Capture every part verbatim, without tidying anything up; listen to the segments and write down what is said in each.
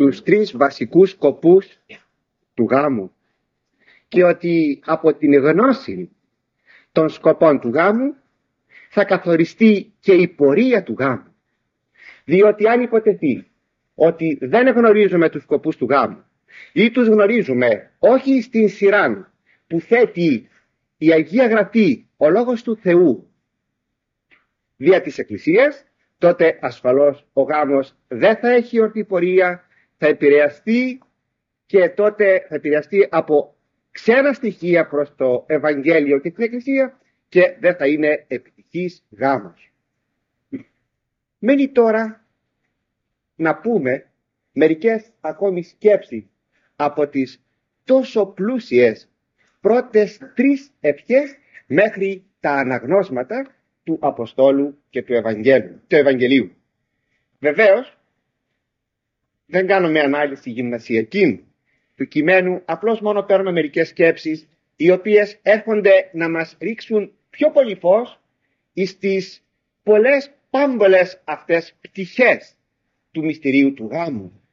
τους τρεις βασικούς σκοπούς του γάμου και ότι από την γνώση των σκοπών του γάμου θα καθοριστεί και η πορεία του γάμου. Διότι αν υποτεθεί ότι δεν γνωρίζουμε τους σκοπούς του γάμου ή τους γνωρίζουμε όχι στην σειρά που θέτει η Αγία Γραφή, ο Λόγος του Θεού δια της Εκκλησίας, τότε ασφαλώς ο γάμος δεν θα έχει ορθή πορεία, θα επηρεαστεί και τότε θα επηρεαστεί από ξένα στοιχεία προς το Ευαγγέλιο και την Εκκλησία και δεν θα είναι επιτυχής γάμος. Μένει τώρα να πούμε μερικές ακόμη σκέψεις από τις τόσο πλούσιες πρώτες τρεις ευχές μέχρι τα αναγνώσματα του Αποστόλου και του Ευαγγέλιου. Του Ευαγγελίου. Βεβαίως δεν κάνουμε ανάλυση γυμνασιακή του κειμένου, απλώς μόνο παίρνουμε μερικές σκέψεις οι οποίες έρχονται να μας ρίξουν πιο πολύ φως στις πολλές πάμπολες αυτές πτυχές του μυστηρίου του γάμου.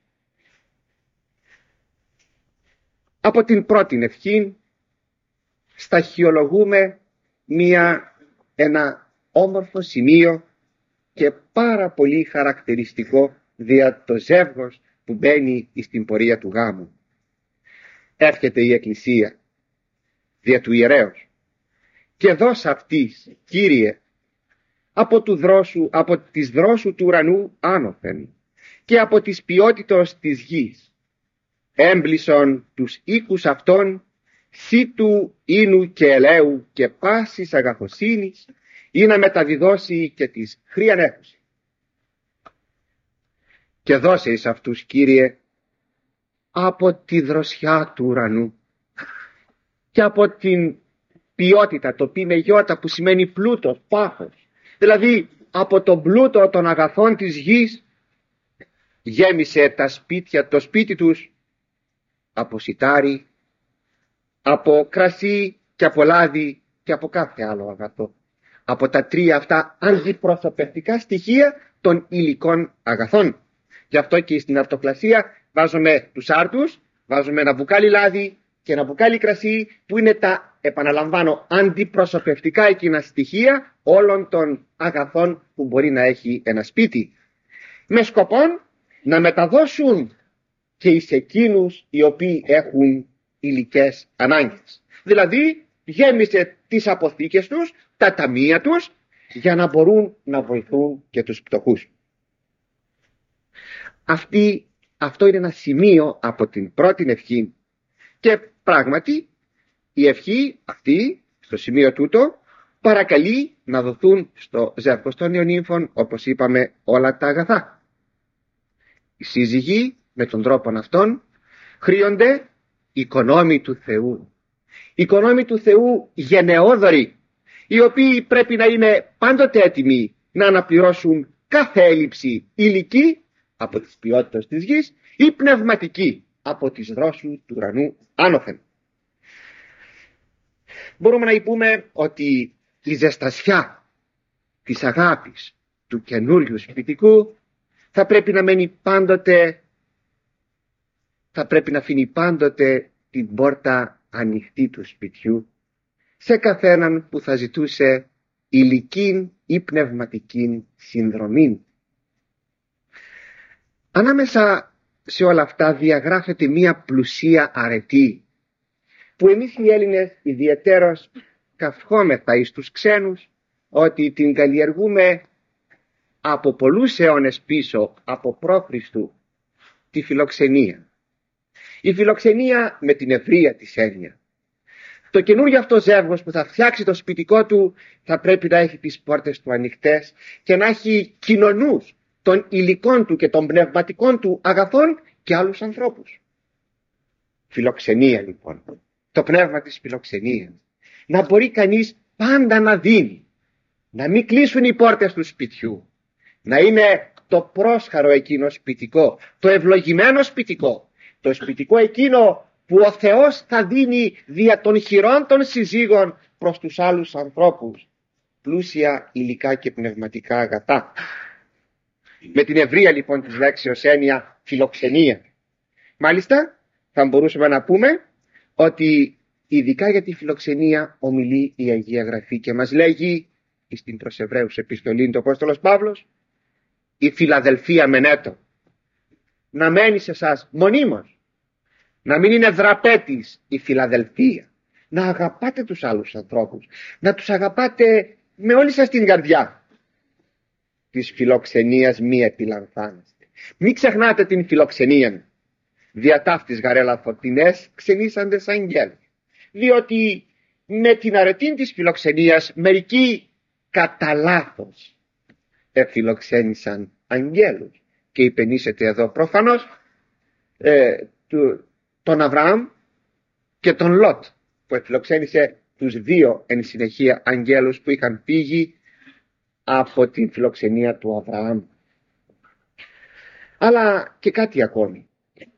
Από την πρώτη ευχή σταχυολογούμε μία, ένα όμορφο σημείο και πάρα πολύ χαρακτηριστικό δια το ζεύγος που μπαίνει στην πορεία του γάμου. Έρχεται η Εκκλησία δια του ιερέως και δώσ' αυτής, Κύριε, από, του δρόσου, από της δρόσου του ουρανού άνωθεν και από της ποιότητος της γης έμπλησον τους οίκους αυτών σύτου ίνου και ελαίου και πάσης αγαθοσύνης ή να μεταδιδώσει και της χριανέχουση. Και δώσε εις αυτούς, Κύριε, από τη δροσιά του ουρανού και από την ποιότητα, το πι με γιώτα που σημαίνει πλούτος, πάθος, δηλαδή από τον πλούτο των αγαθών της γης γέμισε τα σπίτια, το σπίτι τους από σιτάρι, από κρασί και από λάδι και από κάθε άλλο αγαθό. Από τα τρία αυτά αντιπροσωπευτικά στοιχεία των υλικών αγαθών. Γι' αυτό και στην αρτοκλασία βάζουμε τους άρτους, βάζουμε ένα μπουκάλι λάδι και ένα μπουκάλι κρασί που είναι τα, επαναλαμβάνω, αντιπροσωπευτικά εκείνα στοιχεία όλων των αγαθών που μπορεί να έχει ένα σπίτι. Με σκοπό να μεταδώσουν και εις εκείνους οι οποίοι έχουν υλικές ανάγκες. Δηλαδή γέμισε τις αποθήκες τους, τα ταμεία τους, για να μπορούν να βοηθούν και τους πτωχούς. Αυτή, αυτό είναι ένα σημείο από την πρώτη ευχή και πράγματι η ευχή αυτή στο σημείο τούτο παρακαλεί να δοθούν στο ζεύγος των νεονύμφων, όπως είπαμε, όλα τα αγαθά. Οι σύζυγοι με τον τρόπο αυτόν χρήονται οικονόμοι του Θεού. Οικονόμοι του Θεού γενναιόδοροι, οι οποίοι πρέπει να είναι πάντοτε έτοιμοι να αναπληρώσουν κάθε έλλειψη υλική από τις ποιότητες της γης ή πνευματική από τις δρόσους του ουρανού άνωθεν. Μπορούμε να πούμε ότι η ζεστασιά της αγάπης του καινούριου σπιτικού θα πρέπει να μένει πάντοτε, θα πρέπει να αφήνει πάντοτε την πόρτα ανοιχτή του σπιτιού σε καθέναν που θα ζητούσε υλικήν ή πνευματικήν συνδρομή. Ανάμεσα σε όλα αυτά διαγράφεται μία πλουσία αρετή που εμείς οι Έλληνες ιδιαιτέρως καυχόμεθα εις τους ξένους ότι την καλλιεργούμε από πολλούς αιώνες πίσω από π.Χ. τη φιλοξενία. Η φιλοξενία με την ευρεία της έννοια. Το καινούργιο αυτό ζεύγος που θα φτιάξει το σπιτικό του θα πρέπει να έχει τις πόρτες του ανοιχτές και να έχει κοινωνούς των υλικών του και των πνευματικών του αγαθών και άλλους ανθρώπους. Φιλοξενία λοιπόν. Το πνεύμα της φιλοξενίας. Να μπορεί κανείς πάντα να δίνει. Να μην κλείσουν οι πόρτες του σπιτιού. Να είναι το πρόσχαρο εκείνο σπιτικό. Το ευλογημένο σπιτικό. Το σπιτικό εκείνο που ο Θεός θα δίνει δια των χειρών των συζύγων προς τους άλλους ανθρώπους. Πλούσια υλικά και πνευματικά αγαθά. Με την ευρεία λοιπόν της λέξεως έννοια φιλοξενία. Μάλιστα θα μπορούσαμε να πούμε ότι ειδικά για τη φιλοξενία ομιλεί η Αγία Γραφή και μας λέγει στην προς Εβραίους επιστολή του Απόστολος Παύλος, η Φιλαδελφία μενέτο, να μένει σε εσάς μονίμως, να μην είναι δραπέτης η Φιλαδελφία, να αγαπάτε τους άλλους ανθρώπους, να τους αγαπάτε με όλη σας την καρδιά. Της φιλοξενίας μη επιλαμβάνεστε. Μην ξεχνάτε την φιλοξενία. Δια ταύτης γαρέλα φωτεινές ξενήσαντες αγγέλους. Διότι με την αρετή της φιλοξενίας μερικοί κατά λάθος εφιλοξένησαν αγγέλους. Και υπενήσεται εδώ προφανώς ε, του, τον Αβραάμ και τον Λότ, που εφιλοξένησε τους δύο εν συνεχεία αγγέλους που είχαν φύγει από την φιλοξενία του Αβραάμ. Αλλά και κάτι ακόμη.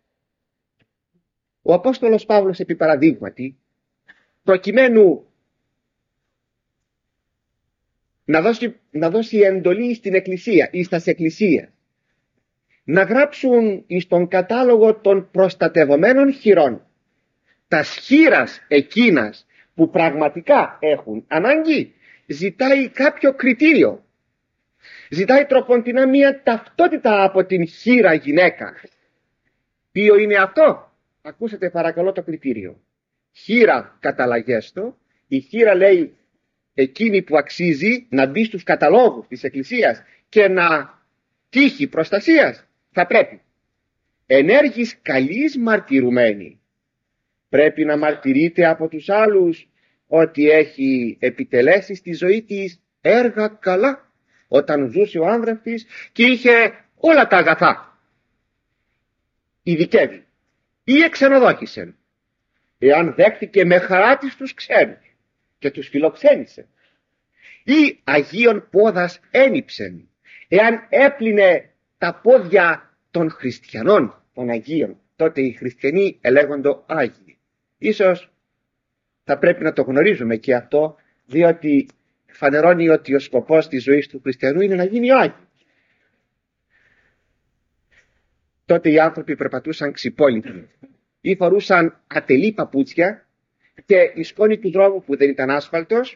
Ο Απόστολος Παύλος επί παραδείγματι, προκειμένου να δώσει, να δώσει εντολή στην Εκκλησία ή στας Εκκλησίας να γράψουν εις τον κατάλογο των προστατευομένων χειρών τας χείρας εκείνας που πραγματικά έχουν ανάγκη, ζητάει κάποιο κριτήριο. Ζητάει τροποντινά μία ταυτότητα από την χείρα γυναίκα. Ποιο είναι αυτό? Ακούσατε παρακαλώ το κριτήριο. Χείρα καταλαγέστο. Η χείρα λέει εκείνη που αξίζει να μπει στους καταλόγους της Εκκλησίας και να τύχει προστασίας. Θα πρέπει ενέργης καλής μαρτυρουμένη. Πρέπει να μαρτυρείται από τους άλλους ότι έχει επιτελέσει στη ζωή της έργα καλά όταν ζούσε ο άνδρας της και είχε όλα τα αγαθά. Ειδικεύει ή εξενοδόχησε, εάν δέχτηκε με χαρά της τους ξένους και τους φιλοξένησε, ή αγίων πόδας ένιψεν, εάν έπλυνε τα πόδια των χριστιανών, των αγίων. Τότε οι χριστιανοί ελέγοντο άγιοι. Ίσως θα πρέπει να το γνωρίζουμε και αυτό, διότι φανερώνει ότι ο σκοπός της ζωής του χριστιανού είναι να γίνει ο Άγιος. Τότε οι άνθρωποι περπατούσαν ξυπόλυτοι ή φορούσαν ατελή παπούτσια και η σκόνη του δρόμου που δεν ήταν άσφαλτος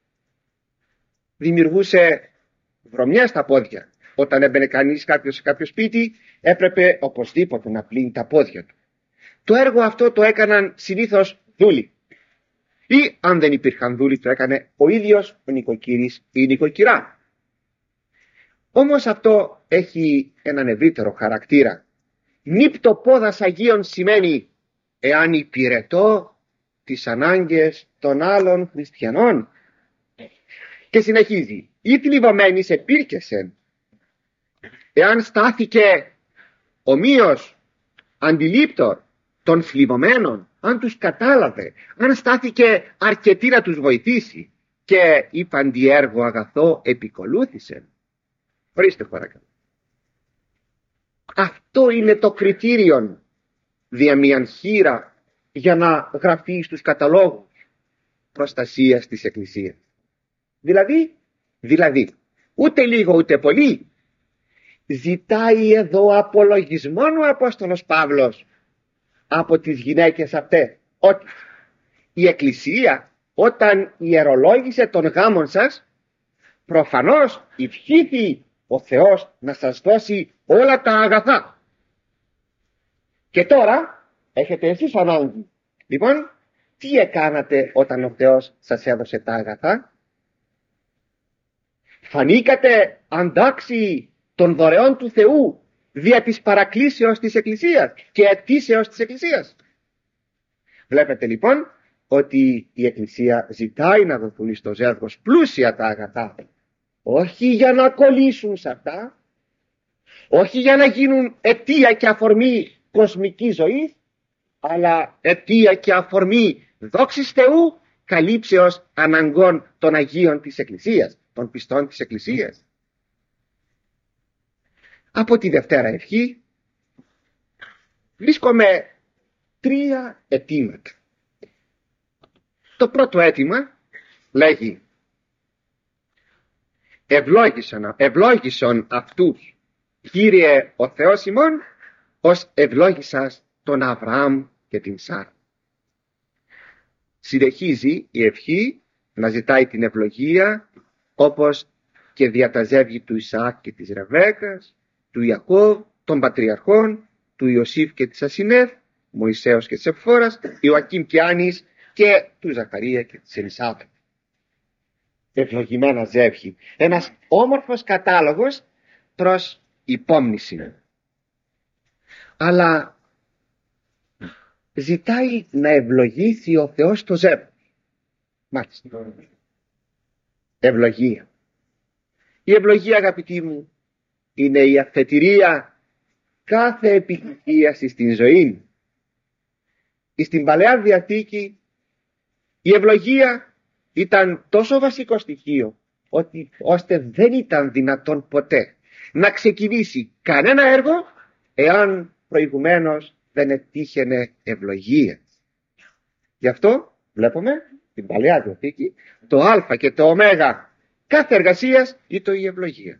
δημιουργούσε βρωμιά στα πόδια. Όταν έμπαινε κανείς κάποιος σε κάποιο σπίτι έπρεπε οπωσδήποτε να πλύνει τα πόδια του. Το έργο αυτό το έκαναν συνήθως δούλοι. Ή αν δεν υπήρχαν δούλοι το έκανε ο ίδιος ο νοικοκύρης ή η νοικοκυρά. Όμως αυτό έχει έναν ευρύτερο χαρακτήρα. Νύπτο πόδας Αγίων σημαίνει εάν υπηρετώ τις ανάγκες των άλλων χριστιανών. Και συνεχίζει, ή θλιβωμένης επήρκεσεν, εάν στάθηκε ομοίως αντιλήπτορ των θλιβωμένων, αν τους κατάλαβε, αν στάθηκε αρκετή να τους βοηθήσει και είπαν τι έργο αγαθό επικολούθησε. Ορίστε παρακαλώ. Αυτό είναι το κριτήριο δια μιαν χείρα για να γραφεί στους καταλόγους προστασίας της Εκκλησίας. Δηλαδή, δηλαδή, ούτε λίγο ούτε πολύ, ζητάει εδώ απολογισμό ο Απόστολος Παύλος από τις γυναίκες αυτές, ότι η Εκκλησία όταν ιερολόγησε τον γάμον σας, προφανώς ευχήθη ο Θεός να σας δώσει όλα τα αγαθά. Και τώρα έχετε εσείς ανάγκη. Λοιπόν, τι έκανατε όταν ο Θεός σας έδωσε τα αγαθά? Φανήκατε αντάξιοι των δωρεών του Θεού δια της παρακλήσεως της Εκκλησίας και αιτήσεως της Εκκλησίας? Βλέπετε λοιπόν ότι η Εκκλησία ζητάει να δοθούν στο ζεύγος πλούσια τα αγαθά, όχι για να κολλήσουν σε αυτά, όχι για να γίνουν αιτία και αφορμή κοσμικής ζωής, αλλά αιτία και αφορμή δόξης Θεού, καλύψεως αναγκών των Αγίων της Εκκλησίας, των πιστών της Εκκλησίας. Από τη Δευτέρα Ευχή βρίσκομαι τρία αιτήματα. Το πρώτο αίτημα λέγει ευλόγησον, ευλόγησον αυτούς Κύριε ο Θεός ημών ως ευλόγησας τον Αβραάμ και την Σάρα. Συνεχίζει η ευχή να ζητάει την ευλογία, όπως και δια τα ζεύγη του Ισαάκ και της Ρεβέκας, του Ιακώβ, των πατριαρχών, του Ιωσήφ και της Ασινέθ, Μωυσέως και της Epphώρας, Ιωακήμ και Άννης και του Ζαχαρία και της Ελισάβετ. Ευλογημένα ζεύγη. Ένας όμορφος κατάλογος προς υπόμνηση. Αλλά ζητάει να ευλογήσει ο Θεός το ζεύγος. Μάλιστα. Ευλογία. Η ευλογία, αγαπητοί μου, είναι η αφετηρία κάθε επιτυχίας στην ζωή. Στην Παλαιά Διαθήκη η ευλογία ήταν τόσο βασικό στοιχείο, ότι ώστε δεν ήταν δυνατόν ποτέ να ξεκινήσει κανένα έργο εάν προηγουμένως δεν ετύχαινε ευλογία. Γι' αυτό βλέπουμε στην Παλαιά Διαθήκη το α και το ω κάθε εργασίας ήταν η ευλογία.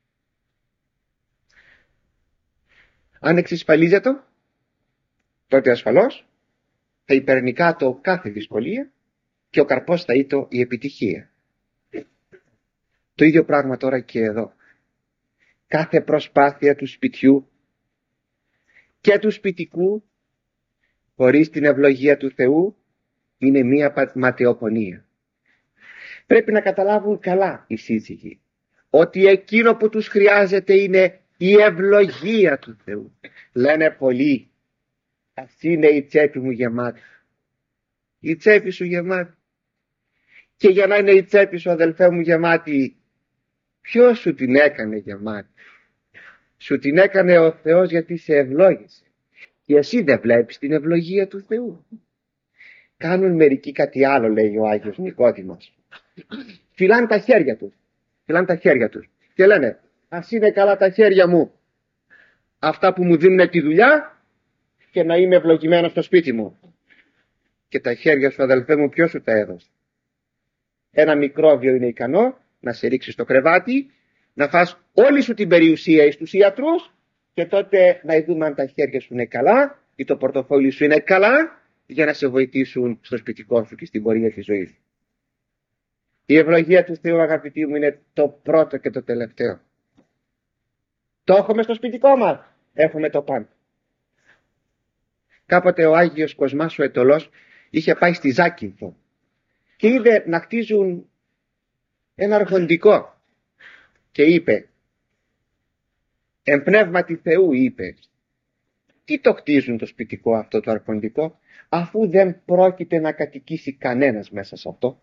Αν εξασφαλίζεται, τότε ασφαλώς θα υπερνικά το κάθε δυσκολία και ο καρπός θα ήταν η επιτυχία. Το ίδιο πράγμα τώρα και εδώ. Κάθε προσπάθεια του σπιτιού και του σπιτικού χωρίς την ευλογία του Θεού είναι μία ματαιοπονία. Πρέπει να καταλάβουν καλά οι σύζυγοι ότι εκείνο που τους χρειάζεται είναι η ευλογία του Θεού. Λένε πολλοί, ας είναι η τσέπη μου γεμάτη. Η τσέπη σου γεμάτη. Και για να είναι η τσέπη σου, αδελφέ μου, γεμάτη, ποιος σου την έκανε γεμάτη? Σου την έκανε ο Θεός, γιατί σε ευλόγησε. Και εσύ δεν βλέπεις την ευλογία του Θεού? Κάνουν μερικοί κάτι άλλο, λέει ο Άγιος Νικόδημος. Φυλάνε τα χέρια τους. Φυλάνε τα χέρια τους. Και λένε, ας είναι καλά τα χέρια μου, αυτά που μου δίνουν τη δουλειά, και να είμαι ευλογημένος στο σπίτι μου. Και τα χέρια σου, αδελφέ μου, ποιος σου τα έδωσε? Ένα μικρόβιο είναι ικανό να σε ρίξει στο κρεβάτι, να φας όλη σου την περιουσία στους ιατρούς, και τότε να δούμε αν τα χέρια σου είναι καλά ή το πορτοφόλι σου είναι καλά, για να σε βοηθήσουν στο σπιτικό σου και στην πορεία της ζωής σου. Η ευλογία του Θεού, αγαπητοί μου, είναι το πρώτο και το τελευταίο. Το έχουμε στο σπιτικό μας, έχουμε το πάνω. Κάποτε ο Άγιος Κοσμάς ο Αιτωλός είχε πάει στη Ζάκυνθο και είδε να χτίζουν ένα αρχοντικό και είπε, εν πνεύματι Θεού, είπε, τι το χτίζουν το σπιτικό αυτό το αρχοντικό, αφού δεν πρόκειται να κατοικήσει κανένας μέσα σε αυτό?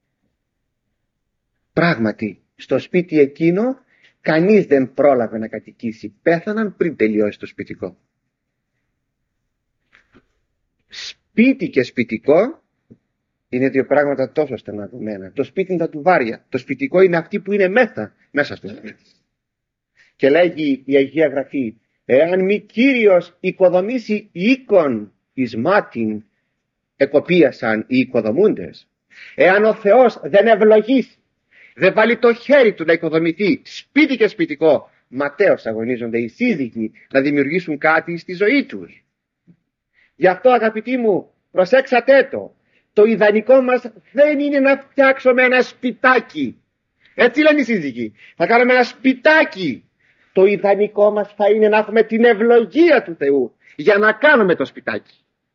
Πράγματι, στο σπίτι εκείνο κανείς δεν πρόλαβε να κατοικήσει. Πέθαναν πριν τελειώσει το σπιτικό. Σπίτι και σπιτικό είναι δύο πράγματα τόσο στεναδομένα. Το σπίτι είναι τα τουβάρια. Το σπιτικό είναι αυτοί που είναι μέσα, μέσα στο σπίτι. Και λέγει η Αγία Γραφή, εάν μη Κύριος οικοδομήσει οίκον εις μάτιν, εκοπίασαν οι οικοδομούντες. Εάν ο Θεός δεν ευλογήσει, δεν βάλει το χέρι του να οικοδομηθεί σπίτι και σπιτικό, ματέως αγωνίζονται οι σύζυγοι να δημιουργήσουν κάτι στη ζωή τους. Γι' αυτό, αγαπητοί μου, προσέξατε το. Το ιδανικό μας δεν είναι να φτιάξουμε ένα σπιτάκι. Έτσι λένε οι σύζυγοι. Θα κάνουμε ένα σπιτάκι. Το ιδανικό μας θα είναι να έχουμε την ευλογία του Θεού για να κάνουμε το σπιτάκι.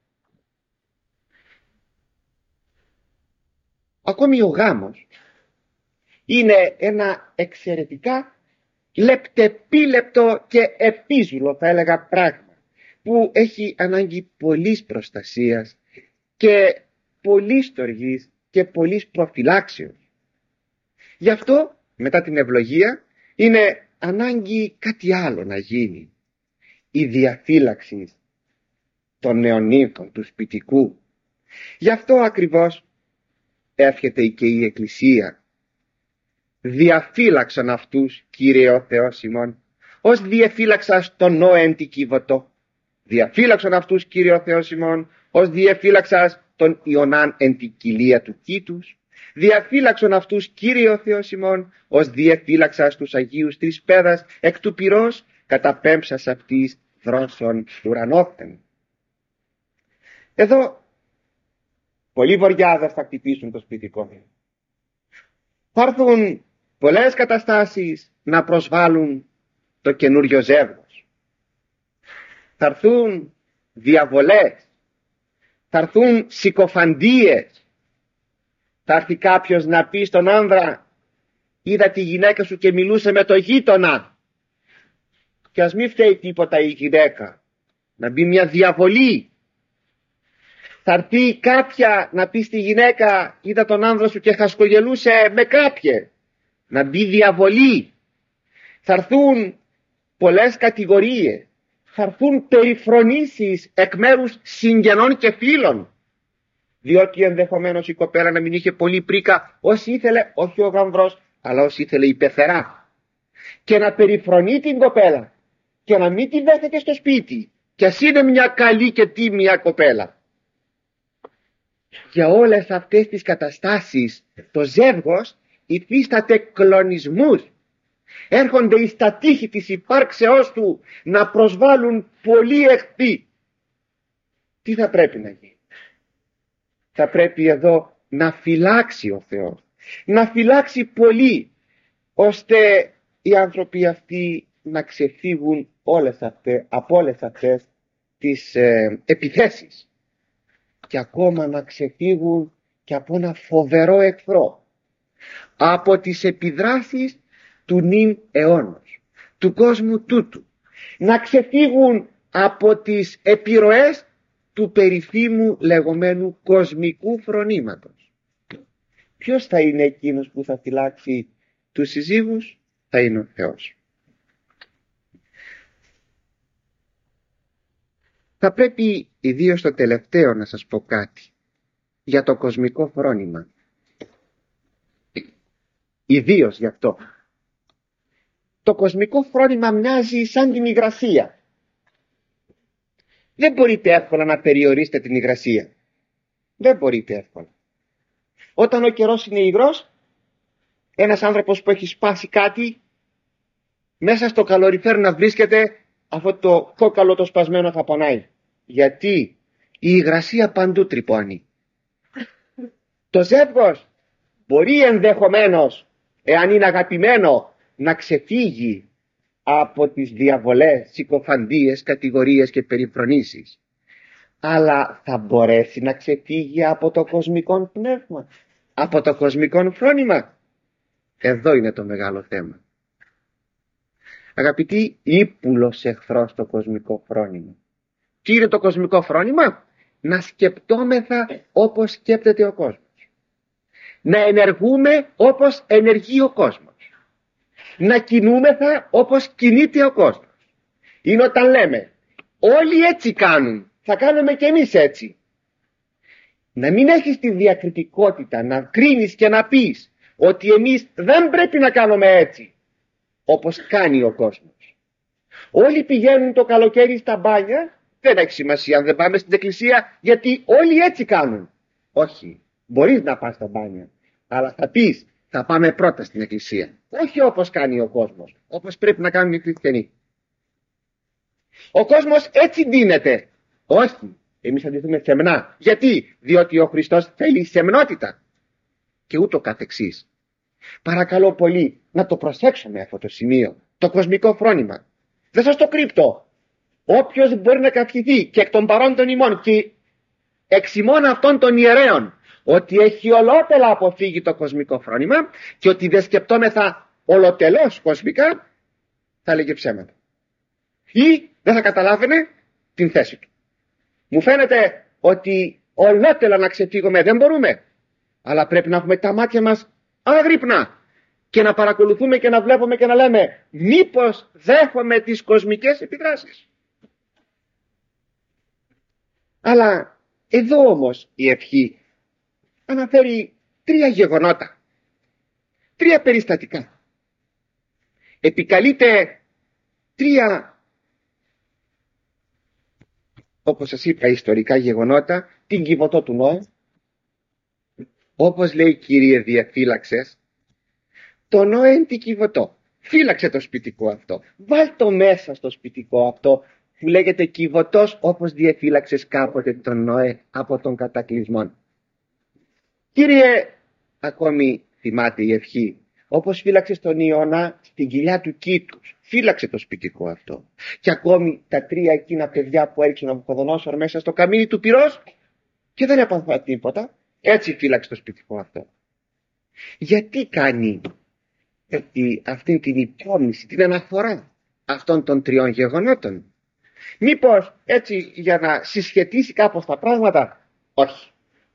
Ακόμη ο γάμος είναι ένα εξαιρετικά λεπτεπίλεπτο και επίζουλο, θα έλεγα, πράγμα, που έχει ανάγκη πολλής προστασίας και πολλής στοργής και πολλής προφυλάξεως. Γι' αυτό μετά την ευλογία είναι ανάγκη κάτι άλλο να γίνει. Η διαφύλαξη των νεονύμφων του σπιτικού. Γι' αυτό ακριβώς εύχεται και η Εκκλησία. Διαφύλαξαν αυτούς, Κύριε ο Θεός ημών, ως διεφύλαξας τον Νώε εν την Κιβωτό. Διαφύλαξαν αυτούς, Κύριε ο Θεός ημών, ως διεφύλαξας τον Ιωνάν εν την κοιλία του κήτους. Διαφύλαξαν αυτούς, Κύριε ο Θεός ημών, ως διεφύλαξας τους Αγίους τρεις πέδας εκ του πυρός, καταπέμψας αυτής δρόσων ουρανόφθεν. Εδώ πολλοί βοριάδες θα χτυπήσουν το σπιτικό. Θα έρθουν πολλές καταστάσεις να προσβάλλουν το καινούριο ζεύγος. Θα έρθουν διαβολές, θα έρθουν συκοφαντίες. Θα έρθει κάποιος να πει στον άνδρα, είδα τη γυναίκα σου και μιλούσε με το γείτονα. Και ας μην φταίει τίποτα η γυναίκα, να μπει μια διαβολή. Θα έρθει κάποια να πει στη γυναίκα, είδα τον άνδρα σου και χασκογελούσε με κάποιε, να μπει διαβολή. Θα έρθουν πολλές κατηγορίες, θα έρθουν περιφρονήσεις εκ μέρους συγγενών και φίλων, διότι ενδεχομένως η κοπέλα να μην είχε πολύ πρίκα, όσοι ήθελε, όχι ο γαμβρός, αλλά όσοι ήθελε η πεθερά, και να περιφρονεί την κοπέλα και να μην τη δέχεται στο σπίτι, και ας είναι μια καλή και τίμια κοπέλα. Για όλες αυτές τις καταστάσεις το ζεύγος υφίσταται κλονισμούς. Έρχονται εις τα τείχη της υπάρξεώς του να προσβάλλουν πολλοί εχθροί. Τι θα πρέπει να γίνει? Θα πρέπει εδώ να φυλάξει ο Θεός, να φυλάξει πολύ, ώστε οι άνθρωποι αυτοί να ξεφύγουν όλες αυτές, από όλες αυτές τις ε, επιθέσεις, και ακόμα να ξεφύγουν και από ένα φοβερό εχθρό, από τις επιδράσεις του νυν αιώνος, του κόσμου τούτου, να ξεφύγουν από τις επιρροές του περίφημου λεγόμενου κοσμικού φρονήματος. Ποιος θα είναι εκείνος που θα φυλάξει τους συζύγους? Θα είναι ο Θεός. Θα πρέπει ιδίως στο τελευταίο να σας πω κάτι για το κοσμικό φρόνημα. Ιδίως γι' αυτό. Το κοσμικό φρόνημα μοιάζει σαν την υγρασία. Δεν μπορείτε εύκολα να περιορίσετε την υγρασία. Δεν μπορείτε εύκολα. Όταν ο καιρός είναι υγρός, ένας άνθρωπος που έχει σπάσει κάτι, μέσα στο καλοριφέρ να βρίσκεται αυτό το κόκαλο το σπασμένο θα πονάει. Γιατί η υγρασία παντού τρυπώνει. Το ζεύγος μπορεί ενδεχομένως, εάν είναι αγαπημένο, να ξεφύγει από τις διαβολές, συκοφαντίες, κατηγορίες και περιφρονήσεις, αλλά θα μπορέσει να ξεφύγει από το κοσμικό πνεύμα, από το κοσμικό φρόνημα? Εδώ είναι το μεγάλο θέμα. Αγαπητοί, ύπουλος εχθρός το κοσμικό φρόνημα. Τι είναι το κοσμικό φρόνημα? Να σκεπτόμεθα όπως σκέπτεται ο κόσμος, να ενεργούμε όπως ενεργεί ο κόσμος, να κινούμεθα όπως κινείται ο κόσμος. Είναι όταν λέμε όλοι έτσι κάνουν, θα κάνουμε και εμείς έτσι. Να μην έχεις τη διακριτικότητα να κρίνεις και να πεις ότι εμείς δεν πρέπει να κάνουμε έτσι όπως κάνει ο κόσμος. Όλοι πηγαίνουν το καλοκαίρι στα μπάνια, δεν έχει σημασία αν δεν πάμε στην εκκλησία, γιατί όλοι έτσι κάνουν. Όχι, μπορείς να πας στα μπάνια, αλλά θα πεις θα πάμε πρώτα στην εκκλησία, όχι όπως κάνει ο κόσμος, όπως πρέπει να κάνουν οι χριστιανοί. Ο κόσμος έτσι ντύνεται. Όχι, εμείς θα ντυθούμε σεμνά. Γιατί? Διότι ο Χριστός θέλει σεμνότητα και ούτω καθεξής. Παρακαλώ πολύ να το προσέξουμε αυτό το σημείο, το κοσμικό φρόνημα. Δεν σας το κρύπτω. Όποιος μπορεί να καυχηθεί και εκ των παρόντων ημών και εξ ημών αυτών των ιερέων ότι έχει ολότελα αποφύγει το κοσμικό φρόνημα και ότι δεν σκεπτόμεθα ολοτελώς κοσμικά, θα λέγε ψέματα ή δεν θα καταλάβαινε την θέση του. Μου φαίνεται ότι ολότελα να ξεφύγουμε δεν μπορούμε, αλλά πρέπει να έχουμε τα μάτια μας αγρύπνα και να παρακολουθούμε και να βλέπουμε και να λέμε μήπως δέχομαι τις κοσμικές επιδράσεις. Αλλά εδώ όμως η ευχή αναφέρει τρία γεγονότα, τρία περιστατικά. Επικαλείται τρία, όπως σας είπα, ιστορικά γεγονότα, την Κιβωτό του Νόε. Όπως λέει Κύριε διαφύλαξες το Νόε την Κιβωτό. Φύλαξε το σπιτικό αυτό, βάλ το μέσα στο σπιτικό αυτό που λέγεται Κιβωτός, όπως διεφύλαξες κάποτε τον Νοέ από τον κατακλυσμόν. Κύριε, ακόμη θυμάται η ευχή, όπως φύλαξες τον Ιωνά στην κοιλιά του κήτους, φύλαξε το σπιτικό αυτό. Και ακόμη τα τρία εκείνα παιδιά που έριξαν από Ναβουχοδονόσορ μέσα στο καμίνι του πυρός και δεν έπαθαν τίποτα, έτσι φύλαξε το σπιτικό αυτό. Γιατί κάνει αυτή, αυτή την υπόμνηση, την αναφορά αυτών των τριών γεγονότων? Μήπως έτσι για να συσχετίσει κάπως τα πράγματα? Όχι.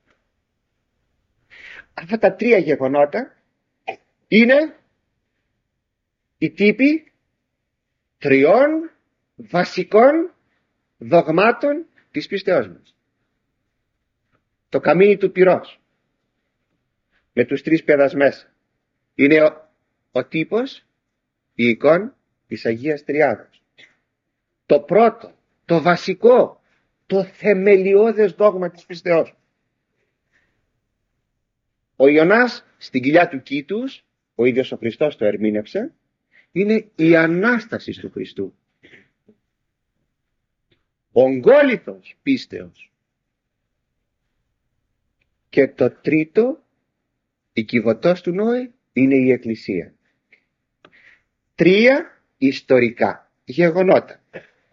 Αυτά τα τρία γεγονότα είναι οι τύποι τριών βασικών δογμάτων της πίστεώς μας. Το καμίνι του πυρός με τους τρεις πέδας μέσα είναι ο, ο τύπος, η εικόνα της Αγίας Τριάδος. Το πρώτο, το βασικό, το θεμελιώδες δόγμα της πίστεώς. Ο Ιωνάς στην κοιλιά του κήτους, ο ίδιος ο Χριστός το ερμήνευσε, είναι η Ανάσταση του Χριστού. Ογκόληθος πίστεως. Και το τρίτο, η Κιβωτός του Νόε, είναι η Εκκλησία. Τρία ιστορικά γεγονότα.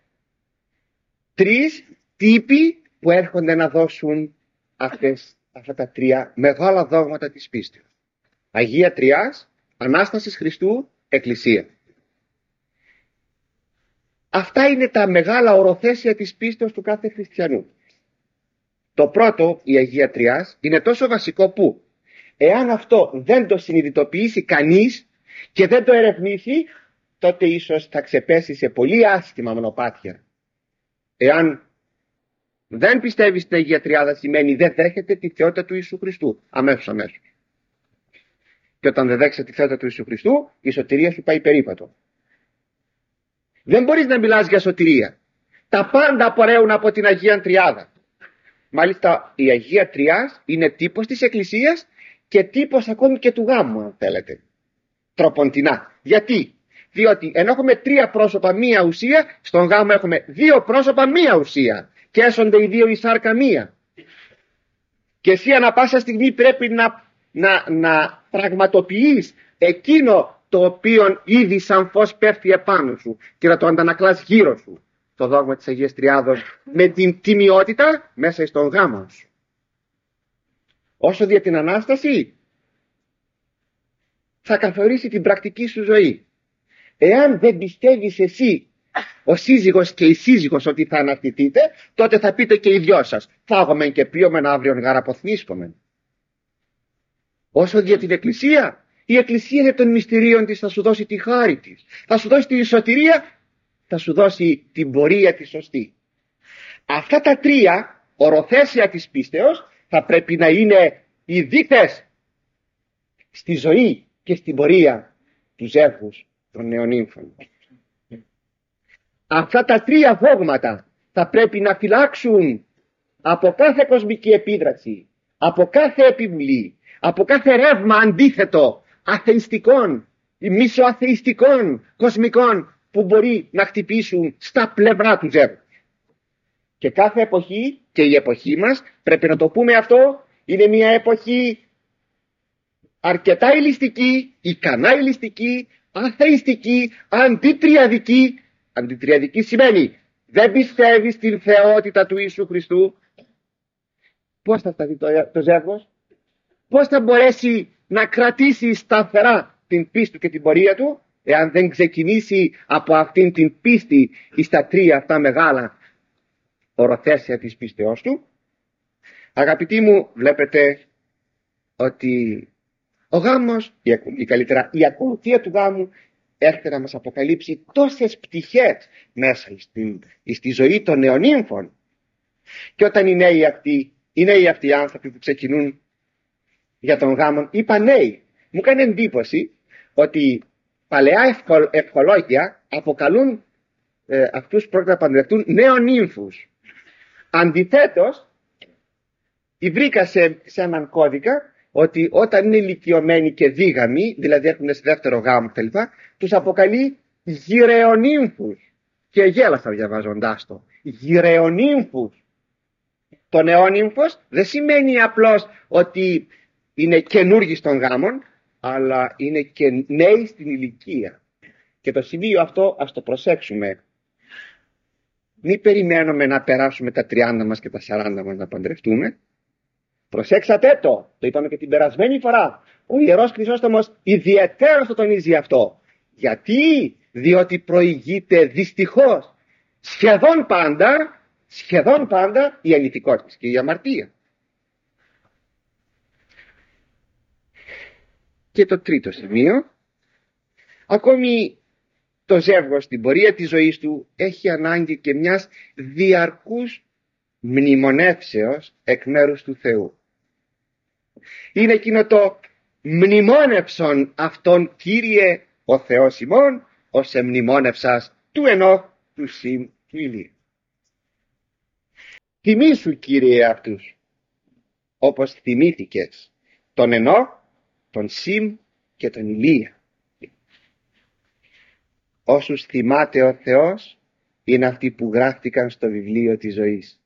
Τρεις τύποι που έρχονται να δώσουν αυτές, αυτά τα τρία μεγάλα δόγματα της πίστεως. Αγία Τριάς, Ανάστασης Χριστού, Εκκλησία. Αυτά είναι τα μεγάλα οροθέσια της πίστεως του κάθε χριστιανού. Το πρώτο, η Αγία Τριάς, είναι τόσο βασικό που εάν αυτό δεν το συνειδητοποιήσει κανείς και δεν το ερευνήσει, τότε ίσως θα ξεπέσει σε πολύ άσχημα μονοπάτια. Εάν δεν πιστεύει στην Αγία Τριάδα, σημαίνει δεν δέχεται τη θεότητα του Ιησού Χριστού. Αμέσως αμέσως. Και όταν δεν δέχεσαι τη θεότητα του Ιησού Χριστού, η σωτηρία σου πάει περίπατο. Δεν μπορείς να μιλάς για σωτηρία. Τα πάντα απορρέουν από την Αγία Τριάδα. Μάλιστα η Αγία Τριάς είναι τύπος της Εκκλησίας και τύπος ακόμη και του γάμου, αν θέλετε. Τροποντινά. Γιατί? Διότι ενώ έχουμε τρία πρόσωπα μία ουσία, στον γάμο έχουμε δύο πρόσωπα μία ουσία και έσονται οι δύο η σάρκα μία. Και εσύ ανα πάσα στιγμή πρέπει να, να, να πραγματοποιείς εκείνο το οποίο ήδη σαν φως πέφτει επάνω σου και να το αντανακλάς γύρω σου. Το δόγμα της Αγίας Τριάδος με την τιμιότητα μέσα στον γάμο σου. Όσο για την Ανάσταση θα καθορίσει την πρακτική σου ζωή. Εάν δεν πιστεύεις εσύ ο σύζυγος και η σύζυγος ότι θα αναρτηθείτε, τότε θα πείτε και οι δυο σας φάγομεν και πίωμεν αύριον γαραποθνίσκομεν. Όσο για την Εκκλησία, η Εκκλησία είναι των μυστηρίων της, θα σου δώσει τη χάρη της, θα σου δώσει τη σωτηρία, θα σου δώσει την πορεία τη σωστή. Αυτά τα τρία οροθέσια της πίστεως θα πρέπει να είναι οι δείκτες στη ζωή και στην πορεία του ζεύγους των νεονύμφων. Αυτά τα τρία δόγματα θα πρέπει να φυλάξουν από κάθε κοσμική επίδραση, από κάθε επιβολή, από κάθε ρεύμα αντίθετο, αθεϊστικών ή μισοαθεϊστικών κοσμικών που μπορεί να χτυπήσουν στα πλευρά του ζεύγους. Και κάθε εποχή, και η εποχή μας, πρέπει να το πούμε αυτό, είναι μια εποχή αρκετά ηλιστική, ικανά ηλιστική, αθεϊστική, αντιτριαδική. Αντιτριαδική σημαίνει δεν πιστεύει στην θεότητα του Ιησού Χριστού. Πώς θα σταθεί το, το ζεύγος? Πώς θα μπορέσει να κρατήσει σταθερά την πίστη του και την πορεία του, εάν δεν ξεκινήσει από αυτήν την πίστη στα τρία αυτά μεγάλα οροθέσια της πίστεώς του? Αγαπητοί μου, βλέπετε ότι ο γάμος, ή, ή καλύτερα η ακολουθία του γάμου, έρχεται να μας αποκαλύψει τόσες πτυχές μέσα στη, στη ζωή των νεονύμφων. Και όταν οι νέοι αυτοί, οι νέοι αυτοί οι άνθρωποι που ξεκινούν για τον γάμο, είπα νέοι, μου κάνει εντύπωση ότι παλαιά ευχολ, ευχολόγια αποκαλούν ε, αυτούς που πρόκειται να παντρευτούν νεονύμφους. Αντιθέτως, βρήκα σε, σε έναν κώδικα ότι όταν είναι ηλικιωμένοι και δίγαμοι, δηλαδή έχουν σε δεύτερο γάμο κτλ., τους αποκαλεί γυρεονύμφους. και γέλασα διαβάζοντάς το. Γυρεονύμφους. Το νεόνυμφος δεν σημαίνει απλώς ότι είναι καινούργοι στον γάμον, αλλά είναι και νέοι στην ηλικία. Και το σημείο αυτό ας το προσέξουμε. Μην περιμένουμε να περάσουμε τα τριάντα μας και τα σαράντα μας να παντρευτούμε. Προσέξατε το, το είπαμε και την περασμένη φορά. Ο Ιερός Χρυσόστομος ιδιαίτερα το τονίζει αυτό. Γιατί? Διότι προηγείται δυστυχώς σχεδόν πάντα, σχεδόν πάντα η αληθικότητα και η αμαρτία. Και το τρίτο σημείο, ακόμη το ζεύγος στην πορεία της ζωής του έχει ανάγκη και μιας διαρκούς μνημονεύσεως εκ μέρους του Θεού. Είναι εκείνο το μνημόνευσον αυτόν, Κύριε ο Θεός ημών, ως εμνημόνευσας του Ενώχ, του Σιμ, του Ηλία. Θυμήσου, Κύριε, αυτούς, όπως θυμήθηκες τον Ενώχ, τον Σιμ και τον Ηλία. Όσους θυμάται ο Θεός είναι αυτοί που γράφτηκαν στο βιβλίο της ζωής.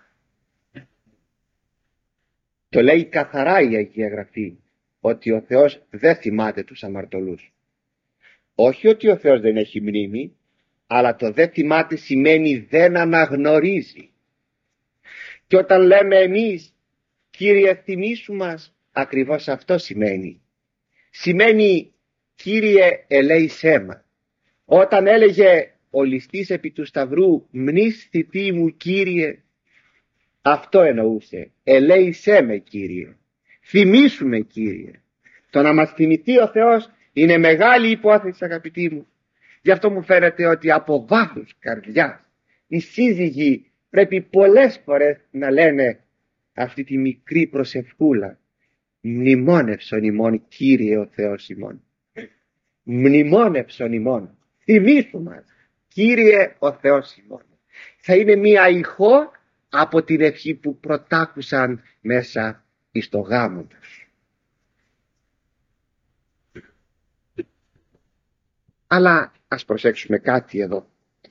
Το λέει καθαρά η Αγία Γραφή ότι ο Θεός δεν θυμάται τους αμαρτωλούς. Όχι ότι ο Θεός δεν έχει μνήμη, αλλά το δεν θυμάται σημαίνει δεν αναγνωρίζει. Και όταν λέμε εμείς, Κύριε θυμήσου μας, ακριβώς αυτό σημαίνει. Σημαίνει, Κύριε ελέησέ μας. Όταν έλεγε ο ληστής επί του σταυρού, μνης θητή μου, Κύριε, αυτό εννοούσε. Ελέησέ με, Κύριε. Θυμήσου με, Κύριε. Το να μας θυμηθεί ο Θεός είναι μεγάλη υπόθεση, αγαπητοί μου. Γι' αυτό μου φαίνεται ότι από βάθους καρδιάς οι σύζυγοι πρέπει πολλές φορές να λένε αυτή τη μικρή προσευχούλα. Μνημόνευσον ημών, Κύριε ο Θεός ημών. Μνημόνευσον ημών. Θυμήσου μας, Κύριε ο Θεός ημών. Θα είναι μία ηχό από την ευχή που πρωτάκουσαν μέσα εις το γάμο τους. Αλλά ας προσέξουμε κάτι εδώ.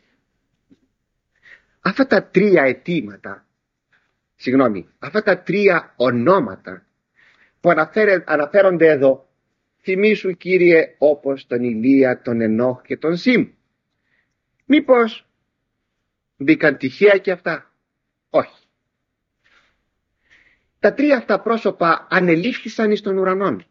Αυτά τα τρία αιτήματα, συγγνώμη, αυτά τα τρία ονόματα που αναφέρονται εδώ, θυμήσου, Κύριε, όπως τον Ηλία, τον Ενώχ και τον Σιμ. Μήπως μπήκαν τυχαία και αυτά? Όχι. Τα τρία αυτά πρόσωπα ανελήφθησαν εις των ουρανών.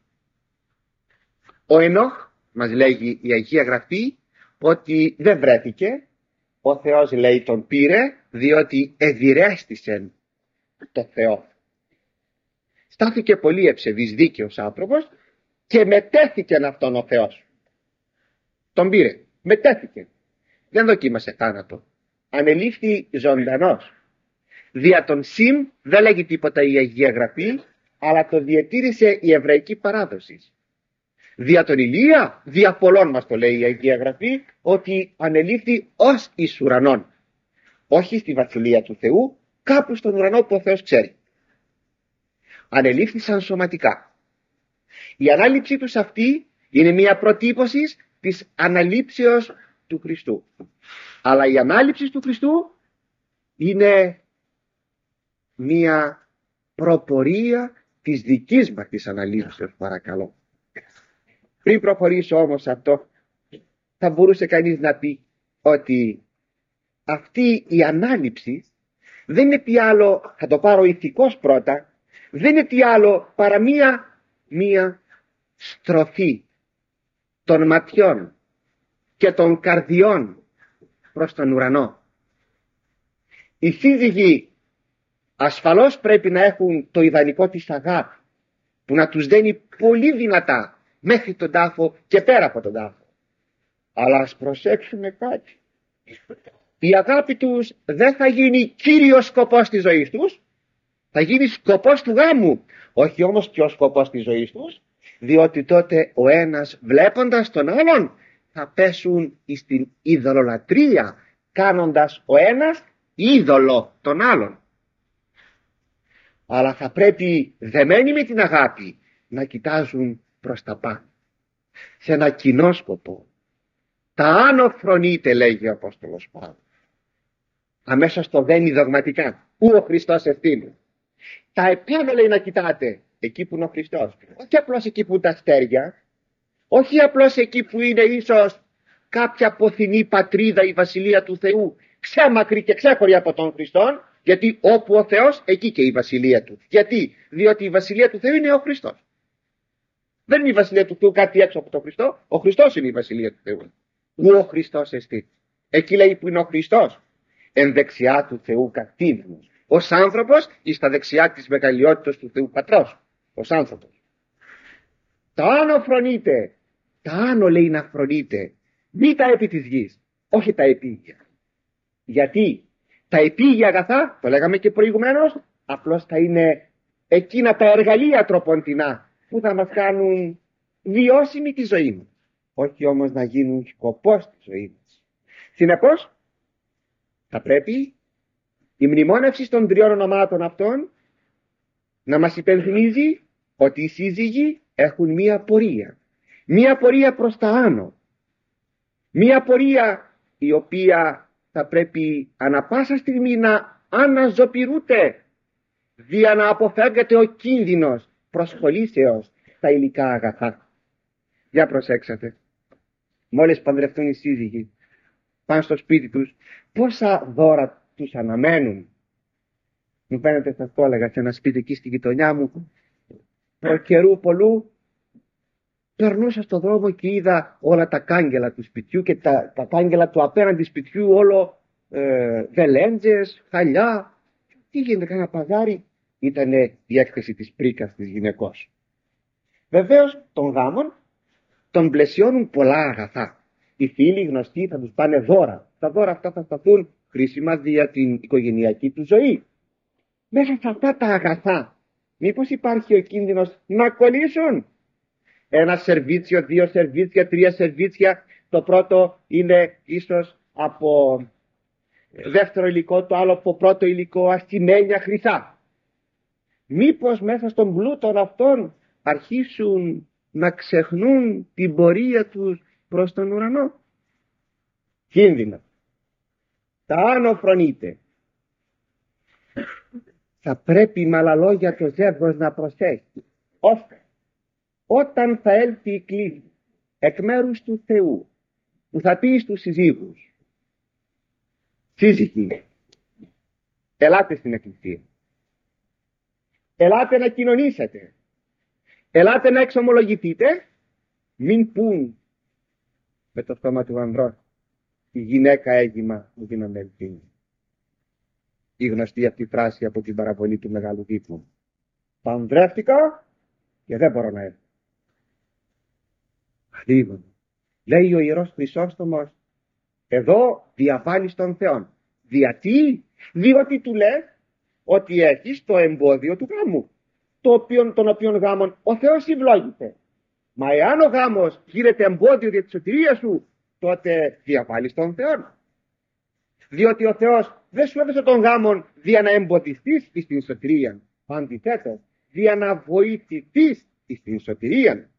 Ο Ενώχ, μας λέγει η Αγία Γραφή, ότι δεν βρέθηκε. Ο Θεός, λέει, τον πήρε διότι ευηρέστησε το Θεό. Στάθηκε πολύ ευσεβής, δίκαιος άνθρωπος και μετέθηκε αυτόν ο Θεός. Τον πήρε, μετέθηκε. Δεν δοκίμασε θάνατο. Ανελήφθη ζωντανός. Δια τον Σιμ δεν λέγει τίποτα η Αγία Γραφή, αλλά το διατήρησε η εβραϊκή παράδοση. Δια τον Ηλία, δια πολλών μας το λέει η Αγία Γραφή, ότι ανελήφθη ως εις ουρανών. Όχι στη βασιλεία του Θεού, κάπου στον ουρανό που ο Θεός ξέρει. Ανελήφθησαν σωματικά. Η ανάληψή τους αυτή είναι μια προτύπωση της αναλήψεως του Χριστού. Αλλά η ανάληψη του Χριστού είναι μια προπορία της δικής μας της αναλήψεως, παρακαλώ. Πριν προχωρήσω όμως αυτό, θα μπορούσε κανείς να πει ότι αυτή η ανάληψη δεν είναι τι άλλο, θα το πάρω ηθικός πρώτα, δεν είναι τι άλλο παρά μία, μία στροφή των ματιών και των καρδιών προς τον ουρανό. Οι σύζυγοι ασφαλώς πρέπει να έχουν το ιδανικό της αγάπη που να τους δένει πολύ δυνατά μέχρι τον τάφο και πέρα από τον τάφο. Αλλά ας προσέξουμε κάτι. Η αγάπη τους δεν θα γίνει κύριος σκοπός της ζωής τους, θα γίνει σκοπός του γάμου, όχι όμως και ο σκοπός της ζωής τους, διότι τότε ο ένας βλέποντας τον άλλον θα πέσουν στην ειδωλολατρία, κάνοντας ο ένας είδωλο τον άλλον. Αλλά θα πρέπει δεμένοι με την αγάπη να κοιτάζουν προς τα πάνω, σε ένα κοινό σκοπό. Τα άνω φρονείτε, λέγει ο Απόστολος Παύλος. Αμέσως το δένει δογματικά. Ού ο Χριστός ευθύνει. Τα επάνω, λέει, να κοιτάτε εκεί που είναι ο Χριστός. Όχι απλώς εκεί που είναι τα αστέρια, όχι απλώς εκεί που είναι ίσως κάποια αποθηνή πατρίδα, η Βασιλεία του Θεού, ξέμακρη και ξέχωρη από τον Χριστόν, γιατί όπου ο Θεός, εκεί και η Βασιλεία του. Γιατί? Διότι η Βασιλεία του Θεού είναι ο Χριστός. Δεν είναι η Βασιλεία του Θεού κάτι έξω από τον Χριστό. Ο Χριστός είναι η Βασιλεία του Θεού. Ού ο Χριστός εστί. Εκεί, λέει, που είναι ο Χριστός, εν δεξιά του Θεού καθήμενος. Ως άνθρωπος εις τα δεξιά της μεγαλειότητας του Θεού Πατρός. Ως άνθρωπος. Τα άνω φρονείτε. Τα άνω, λέει, να φρονείτε. Μη τα επί της γης. Όχι τα επίγεια. Γιατί τα επίγεια αγαθά, το λέγαμε και προηγουμένως, απλώς θα είναι εκείνα τα εργαλεία τροποντινά που θα μας κάνουν βιώσιμη τη ζωή μας. Όχι όμως να γίνουν σκοπός της ζωής μας. Συνεπώς θα πρέπει η μνημόνευση των τριών ονομάτων αυτών να μας υπενθυμίζει ότι οι σύζυγοι έχουν μία πορεία. Μία πορεία προς τα άνω. Μία πορεία η οποία θα πρέπει ανα πάσα στιγμή να αναζωπηρούται, δια να αποφεύγεται ο κίνδυνος προσχολήσεως στα υλικά αγαθά. Για προσέξατε, μόλις παντρευτούν οι σύζυγοι, πάνε στο σπίτι τους, πόσα δώρα τους αναμένουν. Μου φαίνεται, σας το έλεγα, σε ένα σπίτι εκεί στη γειτονιά μου, προ καιρού πολλού, περνούσα στον δρόμο και είδα όλα τα κάγκελα του σπιτιού και τα, τα κάγκελα του απέναντι σπιτιού όλο ε, βελέντζες, χαλιά. Τι γίνεται, κάνα παζάρι? Ήτανε η έκθεση της πρίκας της γυναικός. Βεβαίως των γάμων τον πλαισιώνουν πολλά αγαθά. Οι φίλοι γνωστοί θα τους πάνε δώρα. Τα δώρα αυτά θα σταθούν χρήσιμα για την οικογενειακή του ζωή. Μέσα σε αυτά τα αγαθά μήπως υπάρχει ο κίνδυνος να κολλήσουν? Ένα σερβίτσιο, δύο σερβίτσια, τρία σερβίτσια. Το πρώτο είναι ίσως από δεύτερο υλικό, το άλλο από πρώτο υλικό, αστημένια χρυσά. Μήπως μέσα στον πλούτον αυτών αρχίσουν να ξεχνούν την πορεία τους προς τον ουρανό? Κίνδυνο. Τα άνω φρονείτε. Θα πρέπει με άλλα λόγια το ζεύγος να προσέχει. Ώστε όταν θα έλθει η κλήση εκ μέρους του Θεού, που θα πει στους συζύγους, σύζυγοι, ελάτε στην εκκλησία, ελάτε να κοινωνήσετε, ελάτε να εξομολογηθείτε, μην πούν με το στόμα του ανδρός, η γυναίκα έγιμα μου δίναμε ευθύνη. Η γνωστή αυτή φράση από την παραβολή του Μεγάλου Δείπνου. Παντρεύτηκα και δεν μπορώ να έρθω. Αλίμονο. Λέει ο Ιερός Χρυσόστομος, εδώ διαβάλεις τον Θεόν. Γιατί? Διότι του λες ότι έχεις το εμπόδιο του γάμου, το οποίο, τον οποίον γάμον ο Θεός ευλόγησε. Μα εάν ο γάμος γίνεται εμπόδιο για τη σωτηρία σου, τότε διαβάλεις τον Θεό. Διότι ο Θεός δεν σου έδωσε τον γάμον δια να εμποδιστείς στην σωτηρία. Αντιθέτως, δια να βοηθηθείς στην σωτηρία.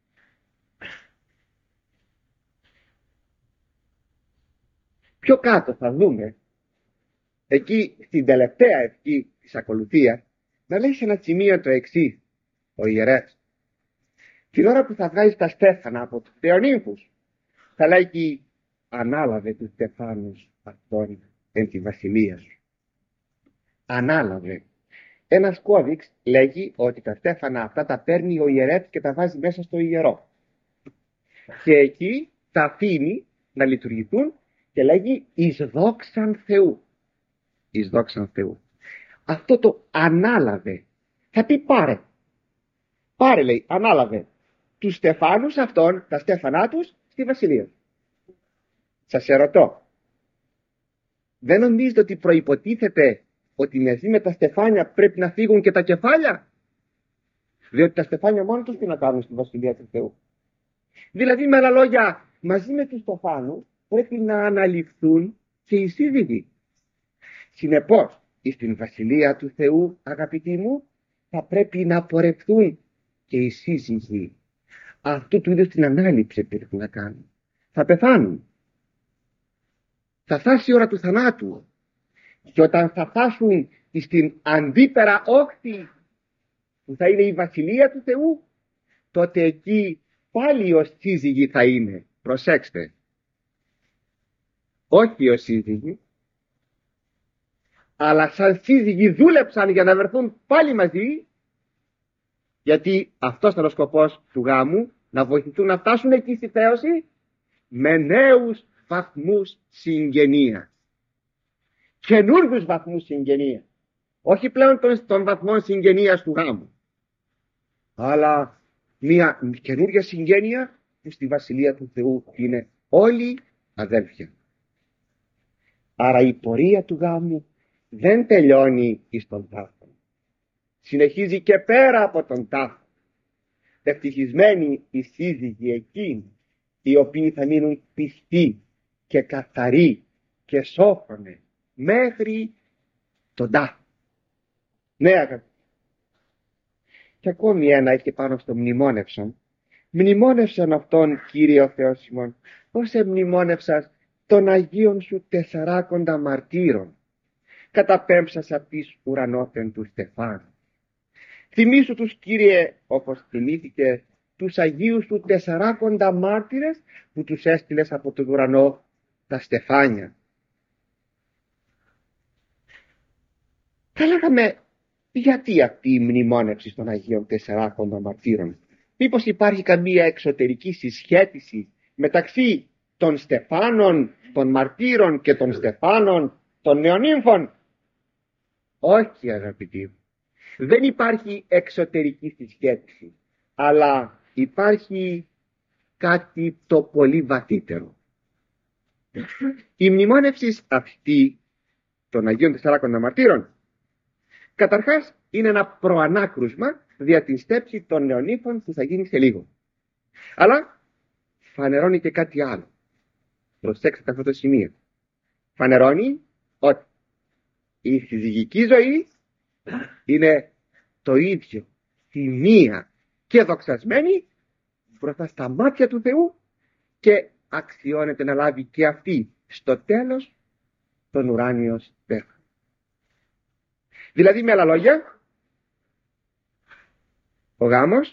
Πιο κάτω θα δούμε, εκεί στην τελευταία ευχή της ακολουθίας, να λέει σε ένα σημείο το εξής ο ιερέας. Την ώρα που θα βγάζει τα στέφανα από τους θεονύμφους, θα λέγει, ανάλαβε τους στεφάνους αυτών εν τη βασιλεία σου. Ανάλαβε. Ένας κώδικς λέγει ότι τα στέφανα αυτά τα παίρνει ο ιερεύς και τα βάζει μέσα στο ιερό. Και εκεί τα αφήνει να λειτουργηθούν και λέγει εις δόξαν Θεού. Εις δόξαν Θεού. Αυτό το ανάλαβε. Θα πει πάρε. Πάρε, λέει, ανάλαβε τους στεφάνους αυτών, τα στέφανά τους, στη βασιλεία. Σας ερωτώ, δεν νομίζετε ότι προϋποτίθεται ότι μαζί με τα στεφάνια πρέπει να φύγουν και τα κεφάλια? Διότι τα στεφάνια μόνο τους τι να κάνουν στη βασιλεία του Θεού. Δηλαδή με άλλα λόγια, μαζί με τους στεφάνους πρέπει να αναλυφθούν και οι σύζυγοι. Συνεπώς, στην βασιλεία του Θεού, αγαπητοί μου, θα πρέπει να πορευθούν και οι σύζυγοι. Αυτού του είδους την ανάληψη πρέπει να κάνουν. Θα πεθάνουν. θα φτάσει η ώρα του θανάτου, και όταν θα φτάσουν στην αντίπερα όχθη που θα είναι η Βασιλεία του Θεού, τότε εκεί πάλι ως σύζυγοι θα είναι. Προσέξτε, όχι ως σύζυγοι, αλλά σαν σύζυγοι δούλεψαν για να βρεθούν πάλι μαζί, γιατί αυτός ήταν ο σκοπός του γάμου, να βοηθηθούν να φτάσουν εκεί στη θέωση με νέους βαθμούς συγγενείας, καινούργιους βαθμούς συγγενείας, όχι πλέον των, των βαθμών συγγενείας του γάμου, αλλά μια καινούργια συγγένεια που στη Βασιλεία του Θεού είναι όλοι αδέλφια. Άρα η πορεία του γάμου δεν τελειώνει εις τον τάφο, συνεχίζει και πέρα από τον τάφο. Ευτυχισμένοι οι σύζυγοι εκείνοι οι οποίοι θα μείνουν πιστοί και καθαροί και σόφρονες μέχρι τον τάφο. Ναι, αγαπητοί. Και ακόμη ένα έχει πάνω στο μνημόνευσον. Μνημόνευσον αυτόν, Κύριε ο Θεός ημών, ως εμνημόνευσας των Αγίων σου τεσσαράκοντα μαρτύρων, καταπέμψας απ' εις ουρανόθεν του Στεφάνου. Θυμήσου τους, Κύριε, όπως θυμήθηκε τους Αγίους του τεσσαράκοντα μάρτυρες που τους έστειλες από τον ουρανό τα στεφάνια. Θα λέγαμε, γιατί αυτή η μνημόνευση των Αγίων τεσσαράκοντα μαρτύρων? Μήπως υπάρχει καμία εξωτερική συσχέτιση μεταξύ των στεφάνων, των μαρτύρων και των στεφάνων των νεονύμφων? Όχι, αγαπητοί μου. Δεν υπάρχει εξωτερική συσχέτιση, αλλά υπάρχει κάτι το πολύ βαθύτερο. Η μνημόνευση αυτή των Αγίων τεσσαράκοντα μαρτύρων καταρχάς είναι ένα προανάκρουσμα δια την στέψη των νεονύμφων που θα γίνει σε λίγο. Αλλά φανερώνει και κάτι άλλο. Προσέξτε αυτό το σημείο. Φανερώνει ότι η συζυγική ζωή είναι το ίδιο, τιμία και δοξασμένη μπροστά στα μάτια του Θεού, και αξιώνεται να λάβει και αυτή στο τέλος τον ουράνιο στέφανο. Δηλαδή, με άλλα λόγια, ο γάμος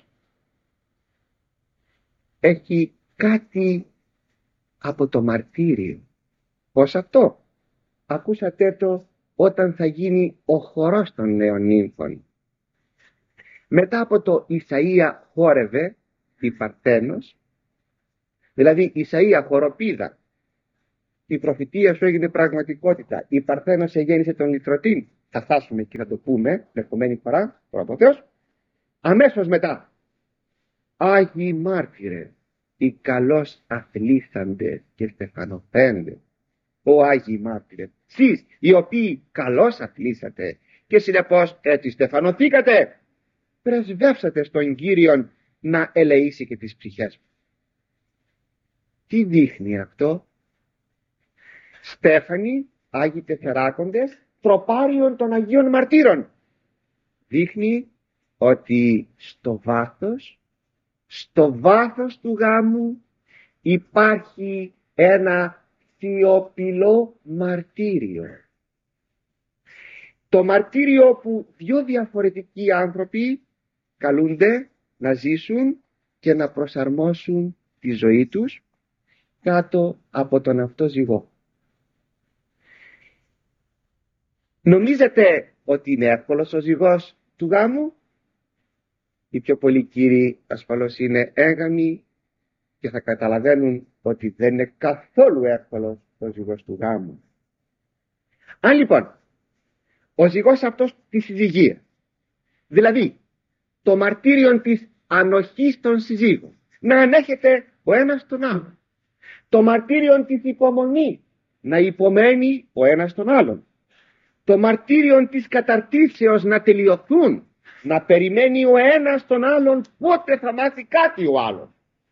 έχει κάτι από το μαρτύριο. Πώς αυτό? Ακούσατε το όταν θα γίνει ο χορός των νέων νύμφων. Μετά από το Ισαΐα χόρευε η Παρθένος, δηλαδή Ισαΐα χοροπίδα, η προφητεία σου έγινε πραγματικότητα, η Παρθένος εγέννησε τον Λυτρωτήν. Θα φτάσουμε και θα το πούμε την επόμενη φορά, τώρα από Θεός. Αμέσως μετά, Άγιοι μάρτυρες, οι καλώς αθλήσαντες και στεφανοφέντες. Ο Άγιοι μάρτυρες, εσείς οι οποίοι καλώς αθλήσατε και συνεπώς έτσι στεφανωθήκατε, πρεσβεύσατε στον Κύριον να ελεήσει και τις ψυχές μας. Τι δείχνει αυτό? Στέφανοι, Άγιοι τεσσαράκοντες, τροπάριον των Αγίων Μαρτύρων. Δείχνει ότι στο βάθος, στο βάθος του γάμου υπάρχει ένα σιωπηλό μαρτύριο. Το μαρτύριο που δύο διαφορετικοί άνθρωποι καλούνται να ζήσουν και να προσαρμόσουν τη ζωή τους κάτω από τον αυτό ζυγό. Νομίζετε ότι είναι εύκολος ο ζυγός του γάμου? Οι πιο πολλοί κύριοι ασφαλώς είναι έγαμοι και θα καταλαβαίνουν ότι δεν είναι καθόλου εύκολος ο ζυγός του γάμου. Αν λοιπόν ο ζυγός αυτός της συζυγίας, δηλαδή το μαρτύριο της ανοχής των συζύγων, να ανέχεται ο ένας τον άλλον, το μαρτύριο της υπομονής, να υπομένει ο ένας τον άλλον, το μαρτύριο της καταρτήσεως να τελειωθούν, να περιμένει ο ένας τον άλλον πότε θα μάθει κάτι ο άλλος,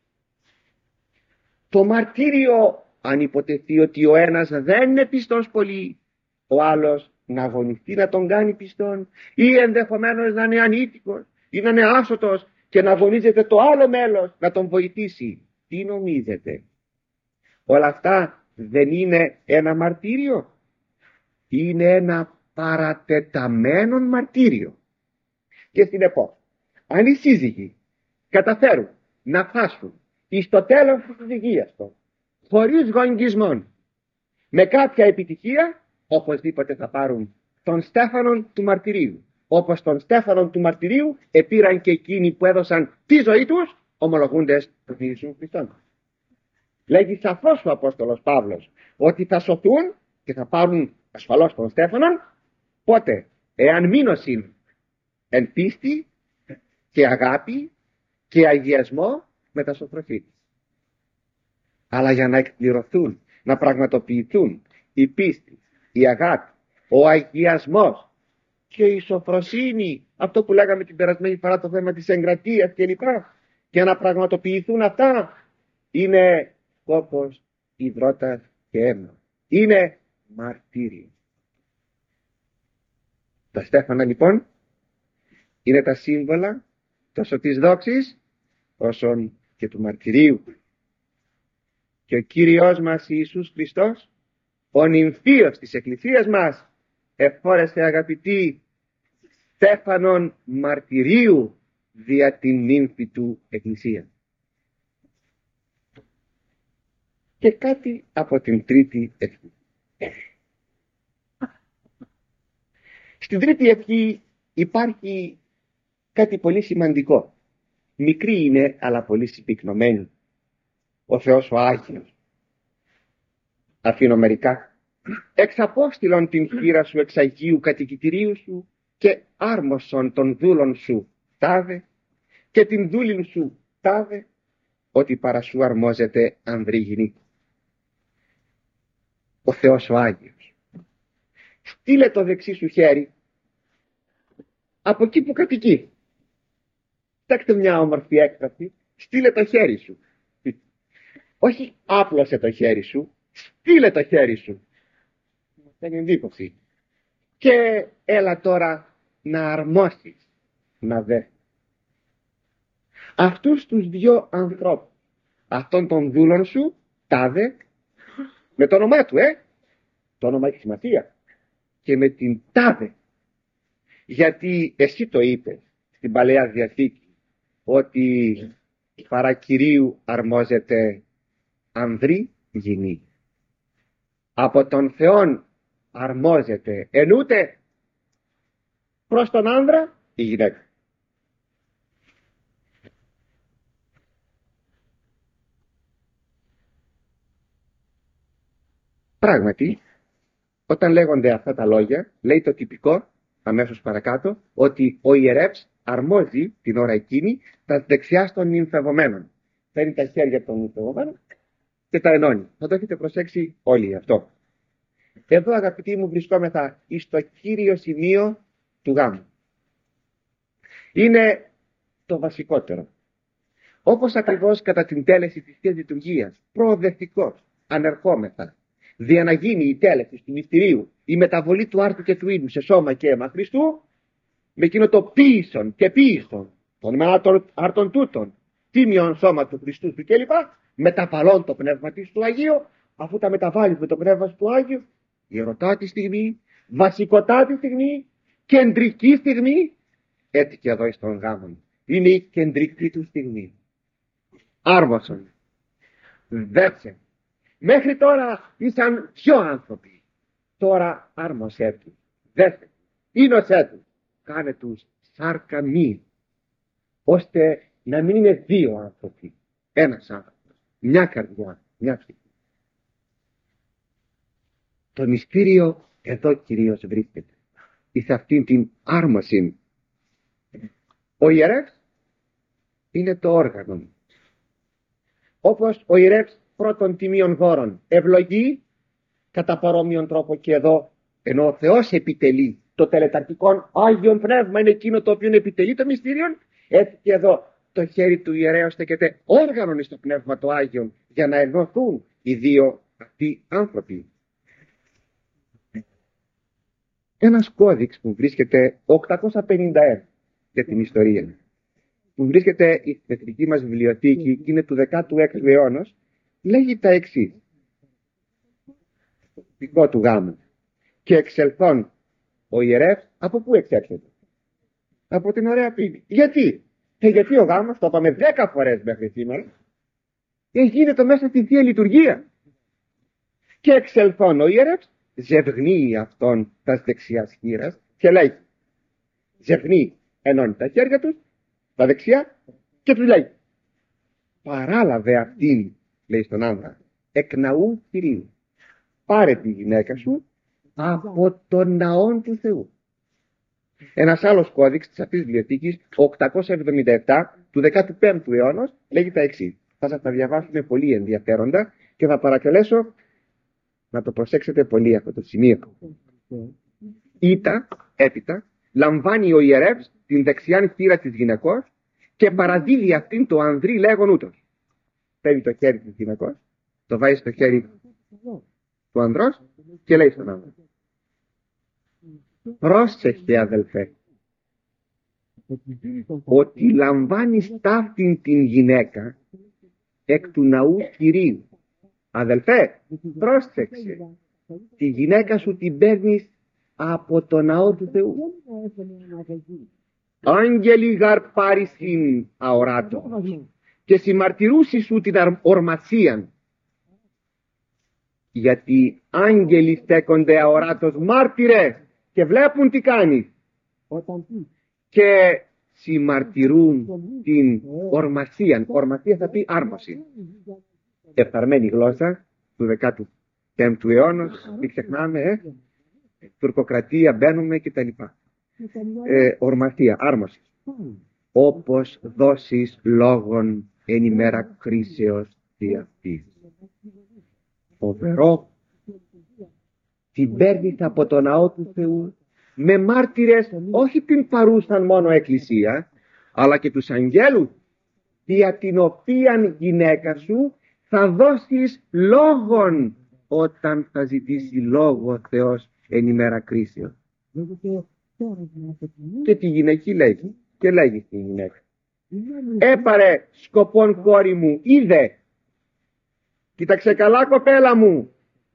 το μαρτύριο αν υποτεθεί ότι ο ένας δεν είναι πιστός πολύ, ο άλλος να αγωνιστεί να τον κάνει πιστόν, ή ενδεχομένως να είναι ανήθικος ή να είναι άσωτος και να αγωνίζεται το άλλο μέλος να τον βοηθήσει. Τι νομίζετε? Όλα αυτά δεν είναι ένα μαρτύριο? Είναι ένα παρατεταμένο μαρτύριο. Και συνεπώς, αν οι σύζυγοι καταφέρουν να φτάσουν εις το τέλος της συζυγίας των χωρίς γονγκισμόν, με κάποια επιτυχία, οπωσδήποτε θα πάρουν τον στέφανον του μαρτυρίου, όπως τον στέφανον του μαρτυρίου επήραν και εκείνοι που έδωσαν τη ζωή τους ομολογούντες τον Ιησού Χριστόν. Λέγει σαφώς ο Απόστολος Παύλος ότι θα σωθούν και θα πάρουν ασφαλώς τον στέφανον πότε? Εάν μείνωσιν εν πίστη και αγάπη και αγιασμό με τα σοφροσύνη. Αλλά για να εκπληρωθούν, να πραγματοποιηθούν η πίστη, η αγάπη, ο αγιασμός και η σοφροσύνη, αυτό που λέγαμε την περασμένη φορά, το θέμα της εγκρατείας κλπ, και να πραγματοποιηθούν αυτά, είναι κόπος, υδρότας και αίμα. Είναι μαρτύριο. Τα στέφανα λοιπόν είναι τα σύμβολα τόσο της δόξης όσο και του μαρτυρίου. Και ο Κύριος μας Ιησούς Χριστός, ο νυμφίος της Εκκλησίας μας, εφόρεσε αγαπητοί στέφανον μαρτυρίου δια την νύμφη του Εκκλησία. Και κάτι από την τρίτη ευχή. Στην τρίτη ευχή υπάρχει κάτι πολύ σημαντικό. Μικρή είναι αλλά πολύ συμπυκνωμένη. Ο Θεός ο Άγιος. Αφήνω μερικά. Εξαπόστηλον την χείρα σου εξ Αγίου κατοικητηρίου σου και άρμοσον των δούλων σου τάδε και την δούλην σου τάδε, ότι παρά σου αρμόζεται ανδρή γυνή. Ο Θεός ο Άγιος. Στείλε το δεξί σου χέρι από εκεί που κατοικεί. Κοιτάξτε μια όμορφη έκφραση. Στείλε το χέρι σου. Όχι άπλωσε το χέρι σου, στείλε το χέρι σου. Μου κάνει εντύπωση. Και έλα τώρα να αρμόσεις, να δε. Αυτούς τους δυο ανθρώπους, αυτόν τον δούλον σου, τάδε, με το όνομά του, ε, το όνομα έχει σημασία, και με την τάδε, γιατί εσύ το είπες στην Παλαιά Διαθήκη, ότι παρά Κυρίου αρμόζεται ανδρή γυνή. Από τον Θεόν αρμόζεται εν ούτε προς τον άνδρα η γυναίκα. Πράγματι, όταν λέγονται αυτά τα λόγια, λέει το τυπικό αμέσως παρακάτω, ότι ο ιερεύς αρμόζει την ώρα εκείνη τα δεξιά των νυμφευομένων. Παίρνει τα χέρια των νυμφευομένων και τα ενώνει. Θα το έχετε προσέξει όλοι αυτό. Εδώ, αγαπητοί μου, βρισκόμεθα στο κύριο σημείο του γάμου. Είναι το βασικότερο. Όπως ακριβώς κατά την τέλεση της Θείας Λειτουργίας, προοδευτικός, ανερχόμεθα, δια να γίνει η τέλεση του μυστηρίου, η μεταβολή του άρτου και του ίνου σε σώμα και αίμα Χριστού, με εκείνο το ποίησον και ποίησον των άρτων τούτων, τίμιον σώμα του Χριστού του κλπ. Μεταβαλών το πνεύμα της του Αγίου, αφού τα μεταβάλει με το πνεύμα του Άγιου, ιερωτάτη στιγμή, βασικοτάτη στιγμή, κεντρική στιγμή, έτσι και εδώ στον γάμο. Είναι η κεντρική του στιγμή. Άρμοσον, δέξε. Μέχρι τώρα ήσαν δυο άνθρωποι. Τώρα άρμοσέ του, δέξε, ίνωσέ του, κάνε τους σάρκα μη, ώστε να μην είναι δύο άνθρωποι, ένας άνθρωπος, μια καρδιά, μια ψυχή. Το μυστήριο εδώ κυρίως βρίσκεται, εις αυτήν την άρμωση. Ο ιερεύς είναι το όργανο. Όπως ο ιερεύς πρώτων τιμίων δώρων ευλογεί, κατά παρόμοιον τρόπο και εδώ, ενώ ο Θεός επιτελεί το τελεταρχικό Άγιον Πνεύμα, είναι εκείνο το οποίο επιτελεί το μυστήριο, έτσι και εδώ το χέρι του ιερέως στέκεται όργανον στο Πνεύμα το Άγιον, για να ενωθούν οι δύο αυτοί άνθρωποι. Ένας κώδικς που βρίσκεται οκτακόσια πενήντα ένα για την ιστορία, που βρίσκεται η πετρική μας βιβλιοθήκη και είναι του δεκάτου έκτου αιώνα, λέγει τα εξής. δικό του γάμου και εξελθόν ο ιερεύς, από πού εξέρχεται? Από την ωραία πίνη. Γιατί? Και γιατί ο γάμος, το είπαμε δέκα φορές μέχρι σήμερα, γίνεται μέσα στη Θεία Λειτουργία. Και εξελθόν ο ιερεύς ζευγνύει αυτόν τα δεξιάς χείρας και λέει, ζευγνύει, ενώνει τα χέρια τους, τα δεξιά, και τους λέει, παράλαβε αυτήν, λέει στον άνδρα, εκ ναού Κυρίου, πάρε τη γυναίκα σου από τον ναόν του Θεού. Ένας άλλος κώδικς της Αγίας Βιβλιοθήκης, οκτακόσια εβδομήντα επτά του δεκαπέμπτου αιώνα, λέγει τα εξής. Θα σας τα διαβάσουμε πολύ ενδιαφέροντα και θα παρακαλέσω να το προσέξετε πολύ αυτό το σημείο. Ήτα, έπειτα, λαμβάνει ο ιερεύς την δεξιάν χείρα της γυναικός και παραδίδει αυτήν το ανδρή λέγον ούτως. Παίρνει το χέρι της γυναικός, το βάζει στο χέρι του ανδρός και λέει στον άνδρα, πρόσεχε αδελφέ, ότι λαμβάνεις ταύτην την γυναίκα εκ του ναού Κυρίου. Αδελφέ, πρόσεξε, τη γυναίκα σου την παίρνεις από το ναό του Θεού. Άγγελοι γαρ πάρησιν αοράτο και συμμαρτυρούσι σου την ορμασίαν, γιατί άγγελοι στέκονται αοράτος μάρτυρες και βλέπουν τι κάνεις και συμμαρτυρούν την ορμασίαν. Ορμασία θα πει άρμωση. Εφθαρμένη γλώσσα του δεκαπέμπτου αιώνα, μην ξεχνάμε, ε, τουρκοκρατία μπαίνουμε κτλ. Ε, ορμασία, άρμωση. Όπως δώσεις λόγων εν ημέρα κρίσεως τι αυτής. Φοβερό. Την παίρνεις από το ναό του Θεού με μάρτυρες, όχι την παρούσαν μόνο εκκλησία, αλλά και τους αγγέλους, για την οποία γυναίκα σου θα δώσεις λόγον όταν θα ζητήσει λόγο ο Θεός εν ημέρα κρίσεως. Και τη γυναική λέγει, και λέγει στη γυναίκα, έπαρε σκοπόν κόρη μου, είδε, κοίταξε καλά κοπέλα μου,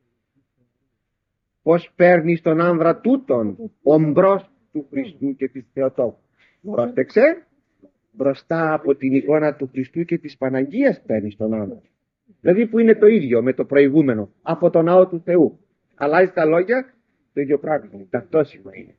πως παίρνεις τον άνδρα τούτον ομπρός του Χριστού και της Θεοτόκου. Πρόσεξε, μπροστά από την εικόνα του Χριστού και της Παναγίας παίρνεις τον άνδρα. Δηλαδή που είναι το ίδιο με το προηγούμενο, από τον ναό του Θεού. Αλλάζει τα λόγια, το ίδιο πράγμα, ταυτόσιμο είναι.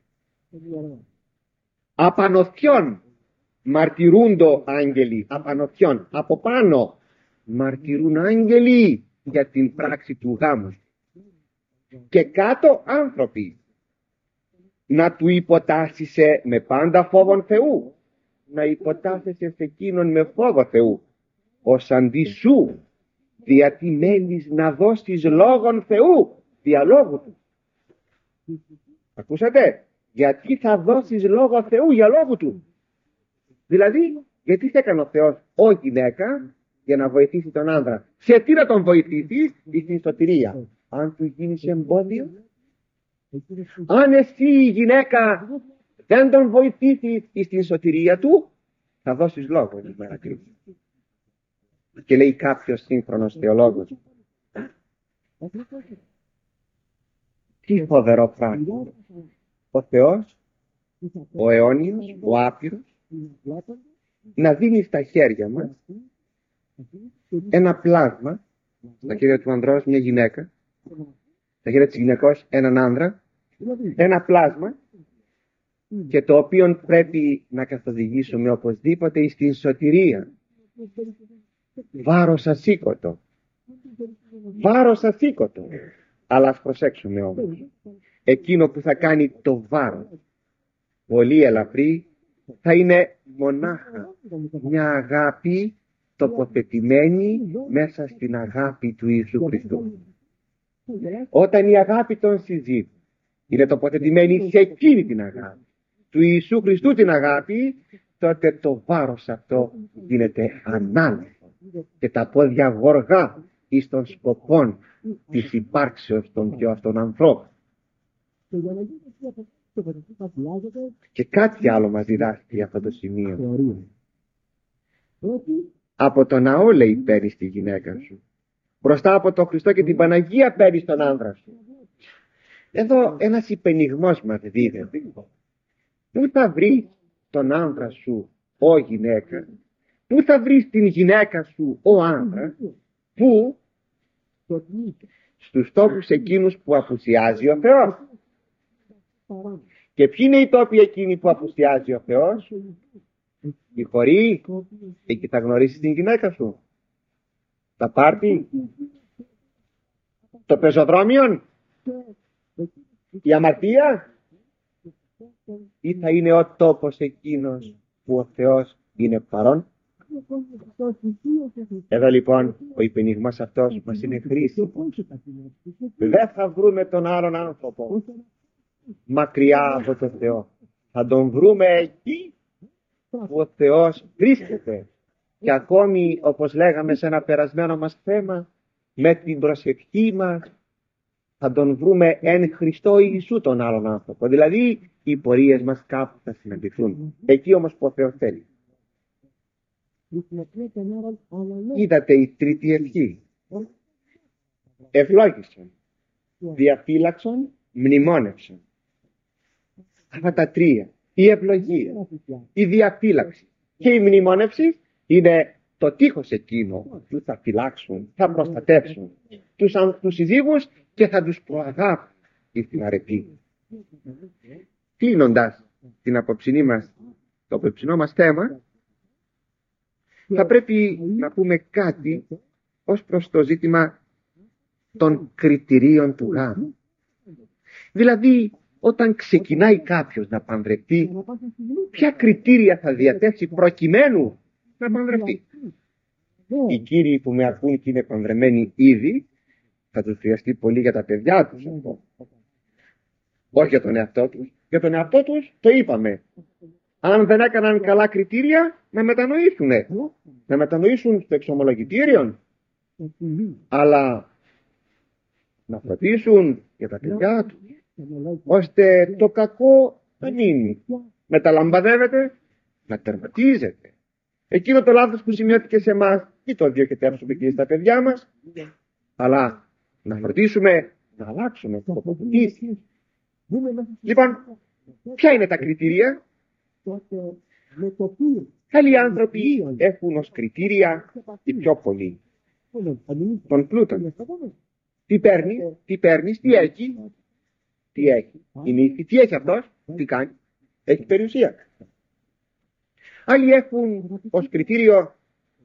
Απανοθιόν μαρτυρούντο άγγελοι, απανοθιόν, από πάνω μαρτυρούν άγγελοι για την πράξη του γάμου. Και κάτω άνθρωποι, να του υποτάσσεσαι με πάντα φόβον Θεού, να υποτάσσεσαι σε εκείνον με φόβο Θεού, ως αντί σου, δια τι μένεις να δώσεις λόγον Θεού, διαλόγου του. Ακούσατε, γιατί θα δώσεις λόγο Θεού για λόγου του. Δηλαδή, γιατί θα έκανε ο Θεός ο γυναίκα για να βοηθήσει τον άνδρα. Σε τι να τον βοηθήσει? Στην σωτηρία. Αν του γίνεις εμπόδιο, αν εσύ η γυναίκα δεν τον βοηθήσει στην σωτηρία του, θα δώσεις λόγο την μέρα κρίση. Και λέει κάποιος σύγχρονος θεολόγος, τι φοβερό πράγμα. Ο Θεός, ο αιώνιος, ο άπειρος, να δίνει στα χέρια μας ένα πλάσμα, στα χέρια του ανδρός μια γυναίκα, στα χέρια της γυναικός έναν άνδρα, ένα πλάσμα, και το οποίο πρέπει να καθοδηγήσουμε οπωσδήποτε στην σωτηρία. Βάρος ασήκωτο. Βάρος ασήκωτο. Αλλά ας προσέξουμε όμως. Εκείνο που θα κάνει το βάρος πολύ ελαφρύ θα είναι μονάχα μια αγάπη τοποθετημένη μέσα στην αγάπη του Ιησού Χριστού. Όταν η αγάπη των συζύγων είναι τοποθετημένη σε εκείνη την αγάπη του Ιησού Χριστού, την αγάπη, τότε το βάρος αυτό γίνεται ανάλογο και τα πόδια γοργά εις των σκοπών της υπάρξεως των δυο αυτών ανθρώπων. Και κάτι άλλο μας διδάσκει αυτό το σημείο. Από τον ναό, λέει, παίρνεις τη γυναίκα σου. Μπροστά από τον Χριστό και την Παναγία παίρνεις τον άνδρα σου. Εδώ ένας υπενιγμός μας δίδεται. Πού θα βρεις τον άντρα σου, ο γυναίκα? Πού θα βρεις την γυναίκα σου, ο άντρα? Πού? Στους τόπους εκείνους που απουσιάζει ο Θεός. Και ποιοι είναι οι τόποι εκείνοι που απουσιάζει ο Θεός? Η χωρή. Εκεί θα γνωρίσεις την γυναίκα σου. Τα πάρτι, το πεζοδρόμιο, η αμαρτία, ή θα είναι ο τόπος εκείνος που ο Θεός είναι παρόν? Εδώ λοιπόν ο υπενιγμός αυτός μας είναι χρήσιμος. Δεν θα βρούμε τον άλλον άνθρωπο μακριά από τον Θεό. Θα τον βρούμε εκεί που ο Θεός βρίσκεται. Και ακόμη, όπως λέγαμε σε ένα περασμένο μας θέμα, με την προσευχή μας θα τον βρούμε εν Χριστώ Ιησού τον άλλον άνθρωπο. Δηλαδή οι πορείες μας κάπου θα συναντηθούν. Εκεί όμως που ο Θεός θέλει. Είδατε η τρίτη ευχή. Ευλόγησον, διαφύλαξον, μνημόνευσον. Αυτά τα τρία. Η ευλογία, η διαφύλαξη και η μνημόνευση είναι το τείχος εκείνο που θα φυλάξουν, θα προστατεύσουν τους, τους συζύγους και θα τους προαγάπουν στην αρετή. Κλείνοντας την απόψινή μας, το απόψινό μας θέμα, θα πρέπει να πούμε κάτι ως προς το ζήτημα των κριτηρίων του γάμου. Δηλαδή, όταν ξεκινάει κάποιος να παντρευτεί, ποια κριτήρια θα διαθέσει προκειμένου να παντρευτεί? Οι κύριοι που με ακούν και είναι παντρεμένοι ήδη, θα τους χρειαστεί πολύ για τα παιδιά τους. Όχι για τον εαυτό τους. Για τον εαυτό τους το είπαμε. Αν δεν έκαναν καλά κριτήρια, να μετανοήσουν. Να μετανοήσουν στο εξομολογητήριο. Αλλά να φροντίσουν για τα παιδιά τους, ώστε το κακό να μείνει. Μεταλαμπαδεύεται, να τερματίζεται. Εκείνο το λάθος που σημειώθηκε σε εμάς, μην το διοχετεύσουμε και στα παιδιά μας, αλλά να φροντίσουμε να αλλάξουμε το αποκουτήσει. Λοιπόν, ποια είναι τα κριτήρια? Άλλοι άνθρωποι έχουν ως κριτήρια οι πιο πολλοί τον πλούτο. Τι παίρνει, τι παίρνεις, τι έχει, τι έχει η νύφη, τι έχει αυτός, τι κάνει, έχει περιουσία. Άλλοι έχουν ως κριτήριο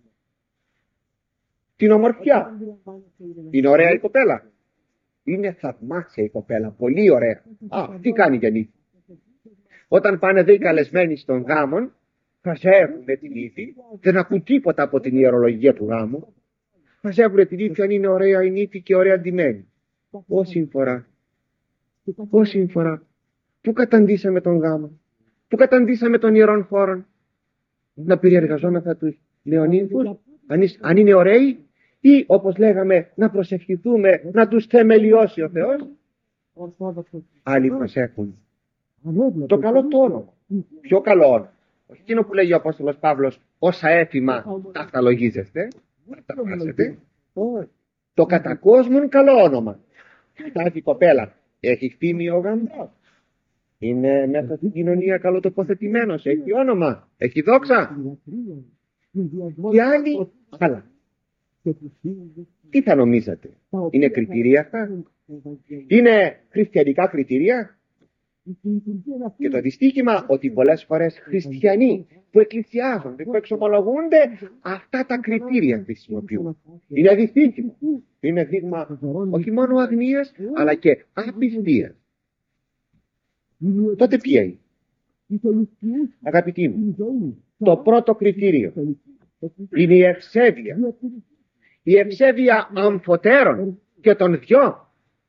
την ομορφιά. Είναι ωραία η κοπέλα, είναι θαυμάσια η κοπέλα, πολύ ωραία. Α, τι κάνει για νύφη? Όταν πάνε δε οι καλεσμένοι στον γάμον, χαζεύουν την νύφη, δεν ακούν τίποτα από την ιερολογία του γάμου. Χαζεύουν την νύφη αν είναι ωραία η νύφη και ωραία ντυμένη. Πόση φορά, πόση φορά, πού καταντήσαμε τον γάμο, πού καταντήσαμε των ιερών χώρων, να περιεργαζόμεθα τους νεονύμφους, αν, αν είναι ωραίοι, ή όπως λέγαμε να προσευχηθούμε να τους θεμελιώσει ο Θεός. Άλλοι προσέχουν το καλό το όνομα. Πιο καλό όνομα. Όχι εκείνο που λέγει ο Απόστολος Παύλος, όσα έθιμα αυτά λογίζεστε, αυτά πράσετε. Το κατά κόσμον καλό όνομα. Κοιτάζει η κοπέλα, έχει φήμη ο γαμπρός, είναι μέσα στην κοινωνία καλοτοποθετημένος, έχει όνομα, έχει δόξα. Και άλλοι άλλα. Τι θα νομίζετε? Είναι κριτήρια αυτά? Είναι χριστιανικά κριτήρια? Και το δυστύχημα ότι πολλές φορές χριστιανοί που εκκλησιάζονται, που εξομολογούνται, αυτά τα κριτήρια χρησιμοποιούν. Είναι δυστύχημα. Είναι δείγμα όχι μόνο αγνίας, αλλά και απιστίας. Τότε ποια είναι? Αγαπητοί μου, το πρώτο κριτήριο είναι η ευσέβεια. Η ευσέβεια αμφωτέρων και των δυο.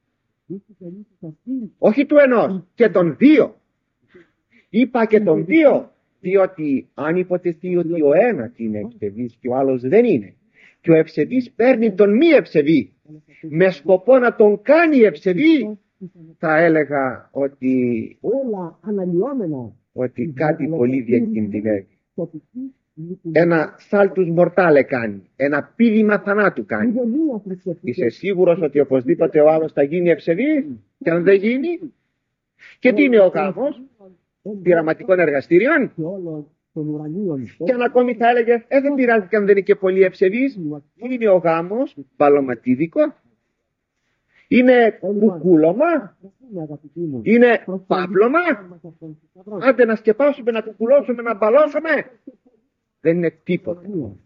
Όχι του ενός, και των δύο. Είπα και των δύο, διότι αν υποτεθεί ότι ο ένας είναι ευσεβής και ο άλλος δεν είναι, και ο ευσεβής παίρνει τον μη ευσεβή με σκοπό να τον κάνει ευσεβή, θα έλεγα ότι, ότι κάτι πολύ διακινδυνεύει. ένα σάλτους μορτάλε κάνει, ένα πήδημα θανάτου κάνει. Είσαι σίγουρος ότι οπωσδήποτε ο άλλος θα γίνει ευσεβής? Και αν δεν γίνει? Και τι είναι ο γάμος? Πειραματικών εργαστήριων? Και αν ακόμη θα έλεγε, ε, δεν πειράζει και αν δεν είναι και πολύ ευσεβής. Τι είναι ο γάμος? Παλωματίδικο? Είναι κουκούλωμα? Είναι πάπλωμα? Άντε να σκεπάσουμε, να κουκουλώσουμε, να μπαλώσουμε. Δεν είναι τίποτα.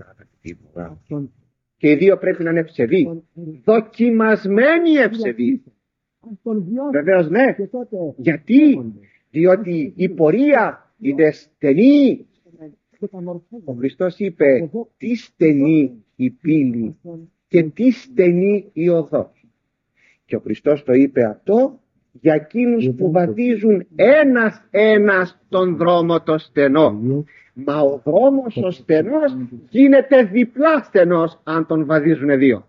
Και οι δύο πρέπει να είναι ευσεβείς, δοκιμασμένοι ευσεβείς. Βεβαίως ναι. Γιατί? Διότι η πορεία είναι στενή. Ο Χριστός είπε, τι στενή η πύλη και τι στενή η οδός. Και ο Χριστός το είπε αυτό για εκείνους που βαδίζουν ένας ένας τον δρόμο το στενό. Μα ο δρόμος ο στενός γίνεται διπλά στενός αν τον βαδίζουν δύο.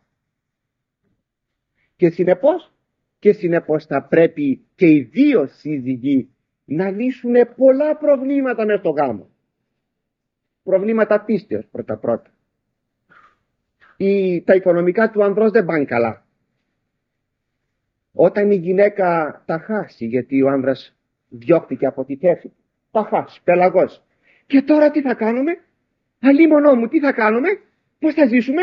Και συνεπώς, και συνεπώς θα πρέπει και οι δύο σύζυγοι να λύσουν πολλά προβλήματα μες στο γάμο. Προβλήματα πίστεως πρώτα πρώτα. Η, τα οικονομικά του ανδρός δεν πάνε καλά. Όταν η γυναίκα τα χάσει, γιατί ο άνδρας διώχθηκε από τη θέση, τα χάσει, πελαγός. Και τώρα τι θα κάνουμε? Αλίμονό μου, τι θα κάνουμε? Πώς θα ζήσουμε?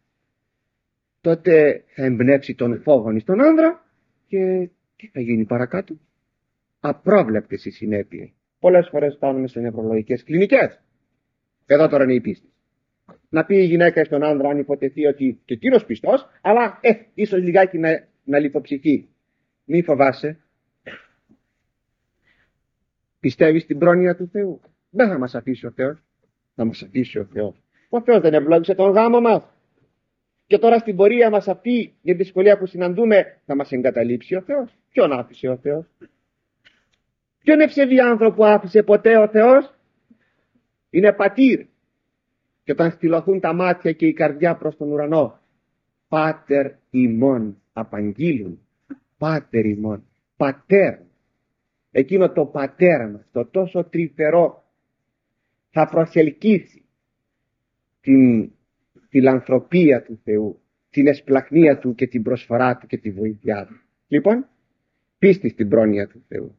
Τότε θα εμπνεύσει τον φόβο στον άνδρα και τι θα γίνει παρακάτω? Απρόβλεπτες οι συνέπειες. Πολλές φορές φτάνουμε σε νευρολογικές κλινικές. Εδώ τώρα είναι η πίστη. Να πει η γυναίκα στον άνδρα, αν υποτεθεί ότι και εκείνος πιστός, αλλά ε, ίσως λιγάκι να, να λιποψυχεί. Μη φοβάσαι. Πιστεύεις στην πρόνοια του Θεού? Δεν θα μας αφήσει ο Θεός. Θα μας αφήσει ο Θεός. Ο Θεός δεν ευλόγησε τον γάμο μας. Και τώρα στην πορεία μας αυτή, για τη δυσκολία που συναντούμε, θα μας εγκαταλείψει ο Θεός. Ποιον άφησε ο Θεός? Ποιον ευσεβή άνθρωπο άφησε ποτέ ο Θεός? Είναι πατήρ. Και όταν στυλωθούν τα μάτια και η καρδιά προς τον ουρανό, Πάτερ ημών απαγγείλουν. Πάτερ ημών. Πατέρ. Εκείνο το πατέρα μας, το τόσο τρυφερό, θα προσελκύσει την φιλανθρωπία του Θεού, την εσπλαχνία του και την προσφορά του και τη βοήθειά του. Λοιπόν, πίστη στην πρόνοια του Θεού.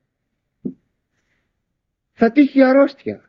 Θα τύχει αρρώστια.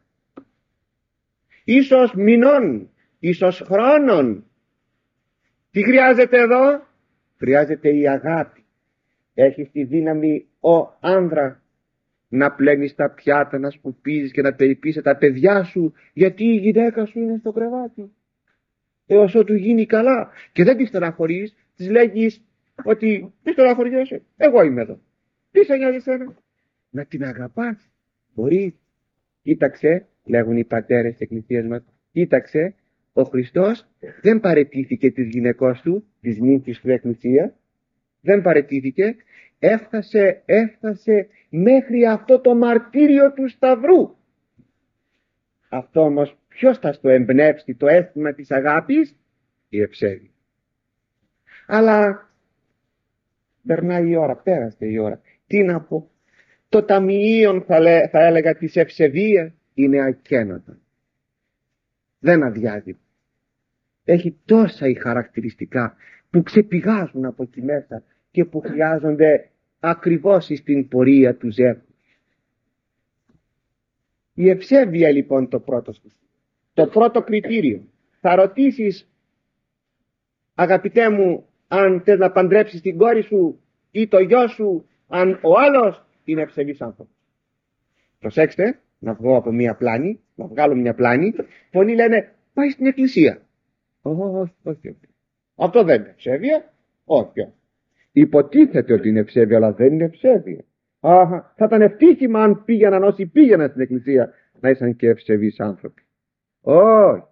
Ίσως μηνών, ίσως χρόνων. Τι χρειάζεται εδώ? Χρειάζεται η αγάπη. Έχεις τη δύναμη ο άνδρα να πλένεις τα πιάτα, να σκουπίζεις και να περιποιείς τα παιδιά σου, γιατί η γυναίκα σου είναι στο κρεβάτι, έως ότου γίνει καλά. Και δεν τη στεναχωρείς, της λέγεις ότι μη στεναχωριέσαι, εγώ είμαι εδώ. Τι σε νοιάζει εσένα? Να την αγαπάς. Μπορεί. Κοίταξε, λέγουν οι πατέρες της εκκλησίας μας, κοίταξε, ο Χριστός δεν παραιτήθηκε της γυναικός του, της νύμφης του εκκλησία, δεν παραιτήθηκε, έφτασε, έφτασε μέχρι αυτό το μαρτύριο του Σταυρού. Αυτό όμως ποιος θα στο εμπνεύσει το αίσθημα της αγάπης? Η ευσέβεια. Αλλά περνάει η ώρα, πέρασε η ώρα. Τι να πω? Το ταμιείον θα, λέ, θα έλεγα της ευσεβίας είναι ακένοτο. Δεν αδειάζει. Έχει τόσα οι χαρακτηριστικά που ξεπηγάζουν από εκεί μέσα και που χρειάζονται ακριβώς στην πορεία του ζεύγους. Η ευσέβεια λοιπόν το πρώτο στοιχείο. Το πρώτο κριτήριο. Θα ρωτήσεις, αγαπητέ μου, αν θες να παντρέψεις την κόρη σου ή το γιο σου, αν ο άλλος είναι ευσεβής άνθρωπος. Προσέξτε, να βγω από μια πλάνη, να βγάλω μια πλάνη. Πολλοί λένε, πάει στην εκκλησία. Όχι, όχι, όχι. Αυτό δεν είναι ευσέβεια. Όχι. Υποτίθεται ότι είναι ευσέβεια, αλλά δεν είναι ευσέβεια. Αχα, θα ήταν ευτύχημα αν πήγαιναν όσοι πήγαιναν στην εκκλησία να ήσαν και ευσεβείς άνθρωποι. Όχι.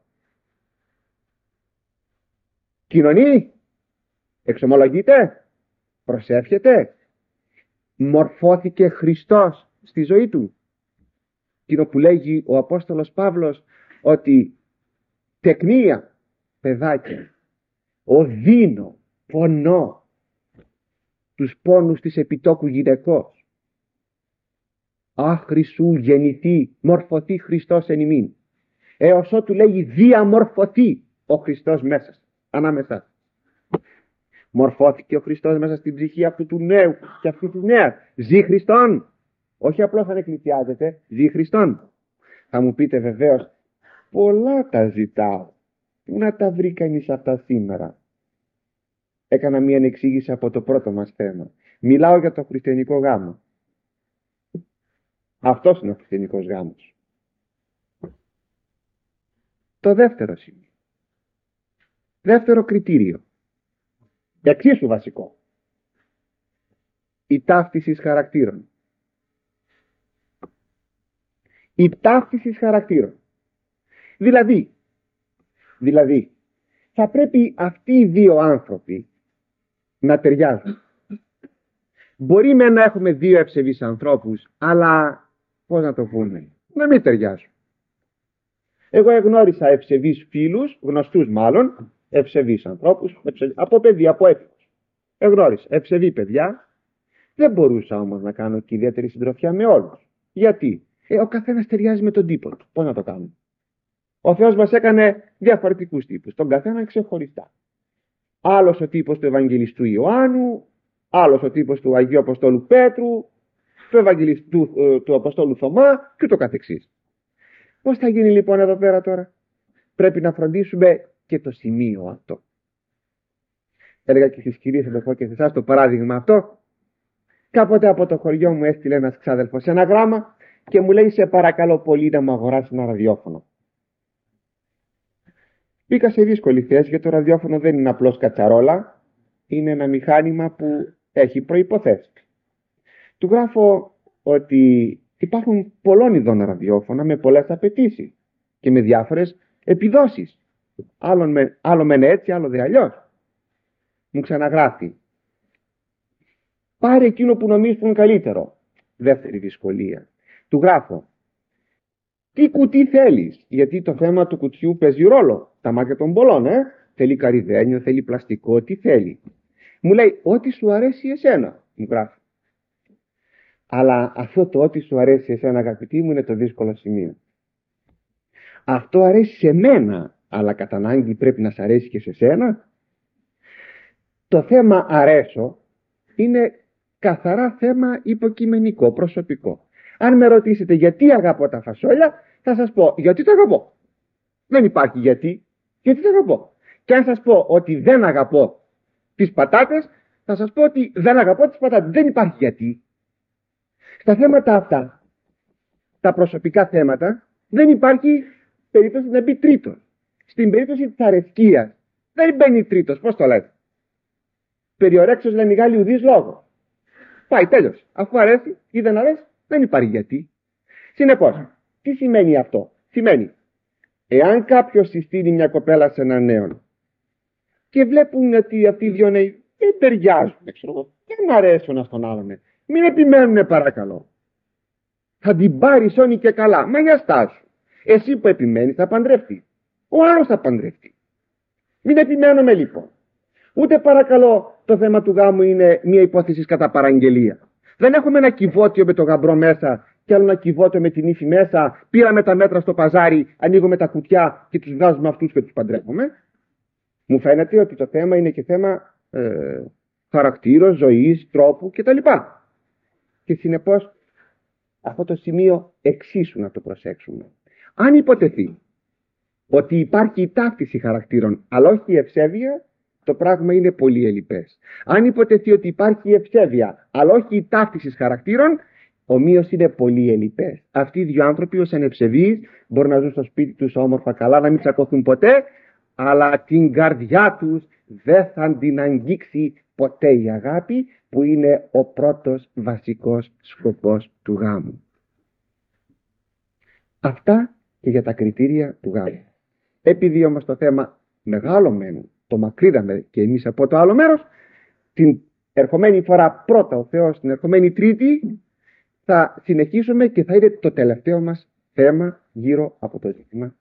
Κοινωνεί, εξομολογείται, προσεύχεται, μορφώθηκε Χριστός στη ζωή του. Εκείνο που λέγει ο Απόστολος Παύλος, ότι τεκνία, παιδάκια, οδύνω, πονώ τους πόνους της επιτόκου γυναικός. Άχρη σου γεννηθεί, μορφωθεί Χριστός εν ημίν. έως ότου λέγει διαμορφωθεί ο Χριστός μέσα ανάμεσά. Μορφώθηκε ο Χριστός μέσα στην ψυχή αυτού του νέου και αυτού του νέα. Ζει Χριστόν. Όχι απλώς ανεκκλησιάζεται, ζει Χριστόν. Θα μου πείτε βεβαίως, πολλά τα ζητάω. Πού να τα βρει κανείς αυτά σήμερα? Έκανα μία εξήγηση από το πρώτο μας θέμα. Μιλάω για το χριστιανικό γάμο. Αυτός είναι ο χριστιανικός γάμος. Το δεύτερο σημείο. Δεύτερο κριτήριο. Εξίσου βασικό. Η ταύτιση χαρακτήρων. Η ταύτιση χαρακτήρων. Δηλαδή, δηλαδή, θα πρέπει αυτοί οι δύο άνθρωποι να ταιριάζουν. Μπορεί με να έχουμε δύο ευσεβείς ανθρώπους, αλλά πώς να το πούμε, να μην ταιριάζουν. Εγώ εγνώρισα ευσεβείς φίλους, γνωστούς μάλλον, ευσεβείς ανθρώπους, ευσεβείς, από παιδιά, από έφηβους. Εγνώρισα ευσεβή παιδιά, δεν μπορούσα όμως να κάνω και ιδιαίτερη συντροφιά με όλους. Γιατί? Ε, ο καθένας ταιριάζει με τον τύπο του. Πώς να το κάνουμε? Ο Θεός μας έκανε διαφορετικούς τύπους, τον καθένα ξεχωριστά. Άλλος ο τύπος του Ευαγγελιστού Ιωάννου, άλλος ο τύπος του Αγίου Αποστόλου Πέτρου, του Ευαγγελιστού του, του Αποστόλου Θωμά και το καθεξής. Πώς θα γίνει λοιπόν εδώ πέρα τώρα? Πρέπει να φροντίσουμε και το σημείο αυτό. Έλεγα και στις κυρίες, θα το πω και σε εσάς το παράδειγμα αυτό. Κάποτε από το χωριό μου έστειλε ένας ξάδελφος ένα γράμμα και μου λέει, σε παρακαλώ πολύ να μου αγοράσει ένα ραδιόφωνο. Μπήκα σε δύσκολη θέση, γιατί το ραδιόφωνο δεν είναι απλώς κατσαρόλα, είναι ένα μηχάνημα που έχει προϋποθέσεις. Του γράφω ότι υπάρχουν πολλών ειδών ραδιόφωνα με πολλές απαιτήσεις και με διάφορες επιδόσεις. Άλλο με, άλλο με έτσι, άλλο δε αλλιώς. Μου ξαναγράφει, πάρε εκείνο που νομίζεις που είναι καλύτερο. Δεύτερη δυσκολία. Του γράφω, τι κουτί θέλεις? Γιατί το θέμα του κουτιού παίζει ρόλο. Τα μάτια των πολλών, ε. Θέλει καρυδένιο, θέλει πλαστικό, τι θέλει? Μου λέει, ό,τι σου αρέσει εσένα. Μου γράφει. Αλλά αυτό το ό,τι σου αρέσει εσένα, αγαπητή μου, είναι το δύσκολο σημείο. Αυτό αρέσει σε μένα, αλλά κατά ανάγκη πρέπει να σ' αρέσει και σε σένα. Το θέμα αρέσω είναι καθαρά θέμα υποκειμενικό, προσωπικό. Αν με ρωτήσετε γιατί αγαπώ τα φασόλια, θα σας πω γιατί τα αγαπώ. Δεν υπάρχει γιατί, γιατί τα αγαπώ. Και αν σας πω ότι δεν αγαπώ τις πατάτες, θα σας πω ότι δεν αγαπώ τις πατάτες. Δεν υπάρχει γιατί. Στα θέματα αυτά, τα προσωπικά θέματα, δεν υπάρχει περίπτωση να μπει τρίτος. Στην περίπτωση της αρεσκίας, δεν μπαίνει τρίτος. Πώς το λέτε? Περιορέξως λένε οι Γάλλοι ουδής λόγο. Πάει, τέλος. Αφού αρέσει ή δεν αρέσει, δεν υπάρχει γιατί. Συνεπώς, τι σημαίνει αυτό? Σημαίνει, εάν κάποιος συστήνει μια κοπέλα σε έναν νέο και βλέπουν ότι αυτοί οι δυο νέοι δεν ταιριάζουν, δεν αρέσουν ένα στον άλλον, μην επιμένουνε παρακαλώ. Θα την πάρεις όνει και καλά. Μα για στάσου. Εσύ που επιμένεις θα παντρευτεί. Ο άλλος θα παντρευτεί. Μην επιμένουμε λοιπόν. Ούτε παρακαλώ το θέμα του γάμου είναι μια υπόθεση κατά παραγγελία. Δεν έχουμε ένα κυβότιο με το γαμπρό μέσα και άλλο ένα κυβότιο με την ύφη μέσα. Πήραμε τα μέτρα στο παζάρι, ανοίγουμε τα κουτιά και τους βγάζουμε αυτούς και τους παντρεύουμε. Μου φαίνεται ότι το θέμα είναι και θέμα ε, χαρακτήρος, ζωής, τρόπου κτλ. Και συνεπώς αυτό το σημείο εξίσου να το προσέξουμε. Αν υποτεθεί ότι υπάρχει η ταύτιση χαρακτήρων αλλά όχι η ευσέβεια, το πράγμα είναι πολύ ελλειπές. Αν υποτεθεί ότι υπάρχει η ευσέβεια αλλά όχι η ταύτιση χαρακτήρων, ομοίως είναι πολύ ελλειπές. Αυτοί οι δύο άνθρωποι ως ανευσεβείς μπορούν να ζουν στο σπίτι τους όμορφα καλά, να μην τσακωθούν ποτέ, αλλά την καρδιά τους δεν θα την αγγίξει ποτέ η αγάπη, που είναι ο πρώτος βασικός σκοπός του γάμου. Αυτά και για τα κριτήρια του γάμου. Επειδή όμως το θέμα μεγάλο μένει, το μακρύδαμε και εμείς από το άλλο μέρος, την ερχομένη φορά πρώτα ο Θεός, την ερχομένη Τρίτη, θα συνεχίσουμε και θα είναι το τελευταίο μας θέμα γύρω από το ζήτημα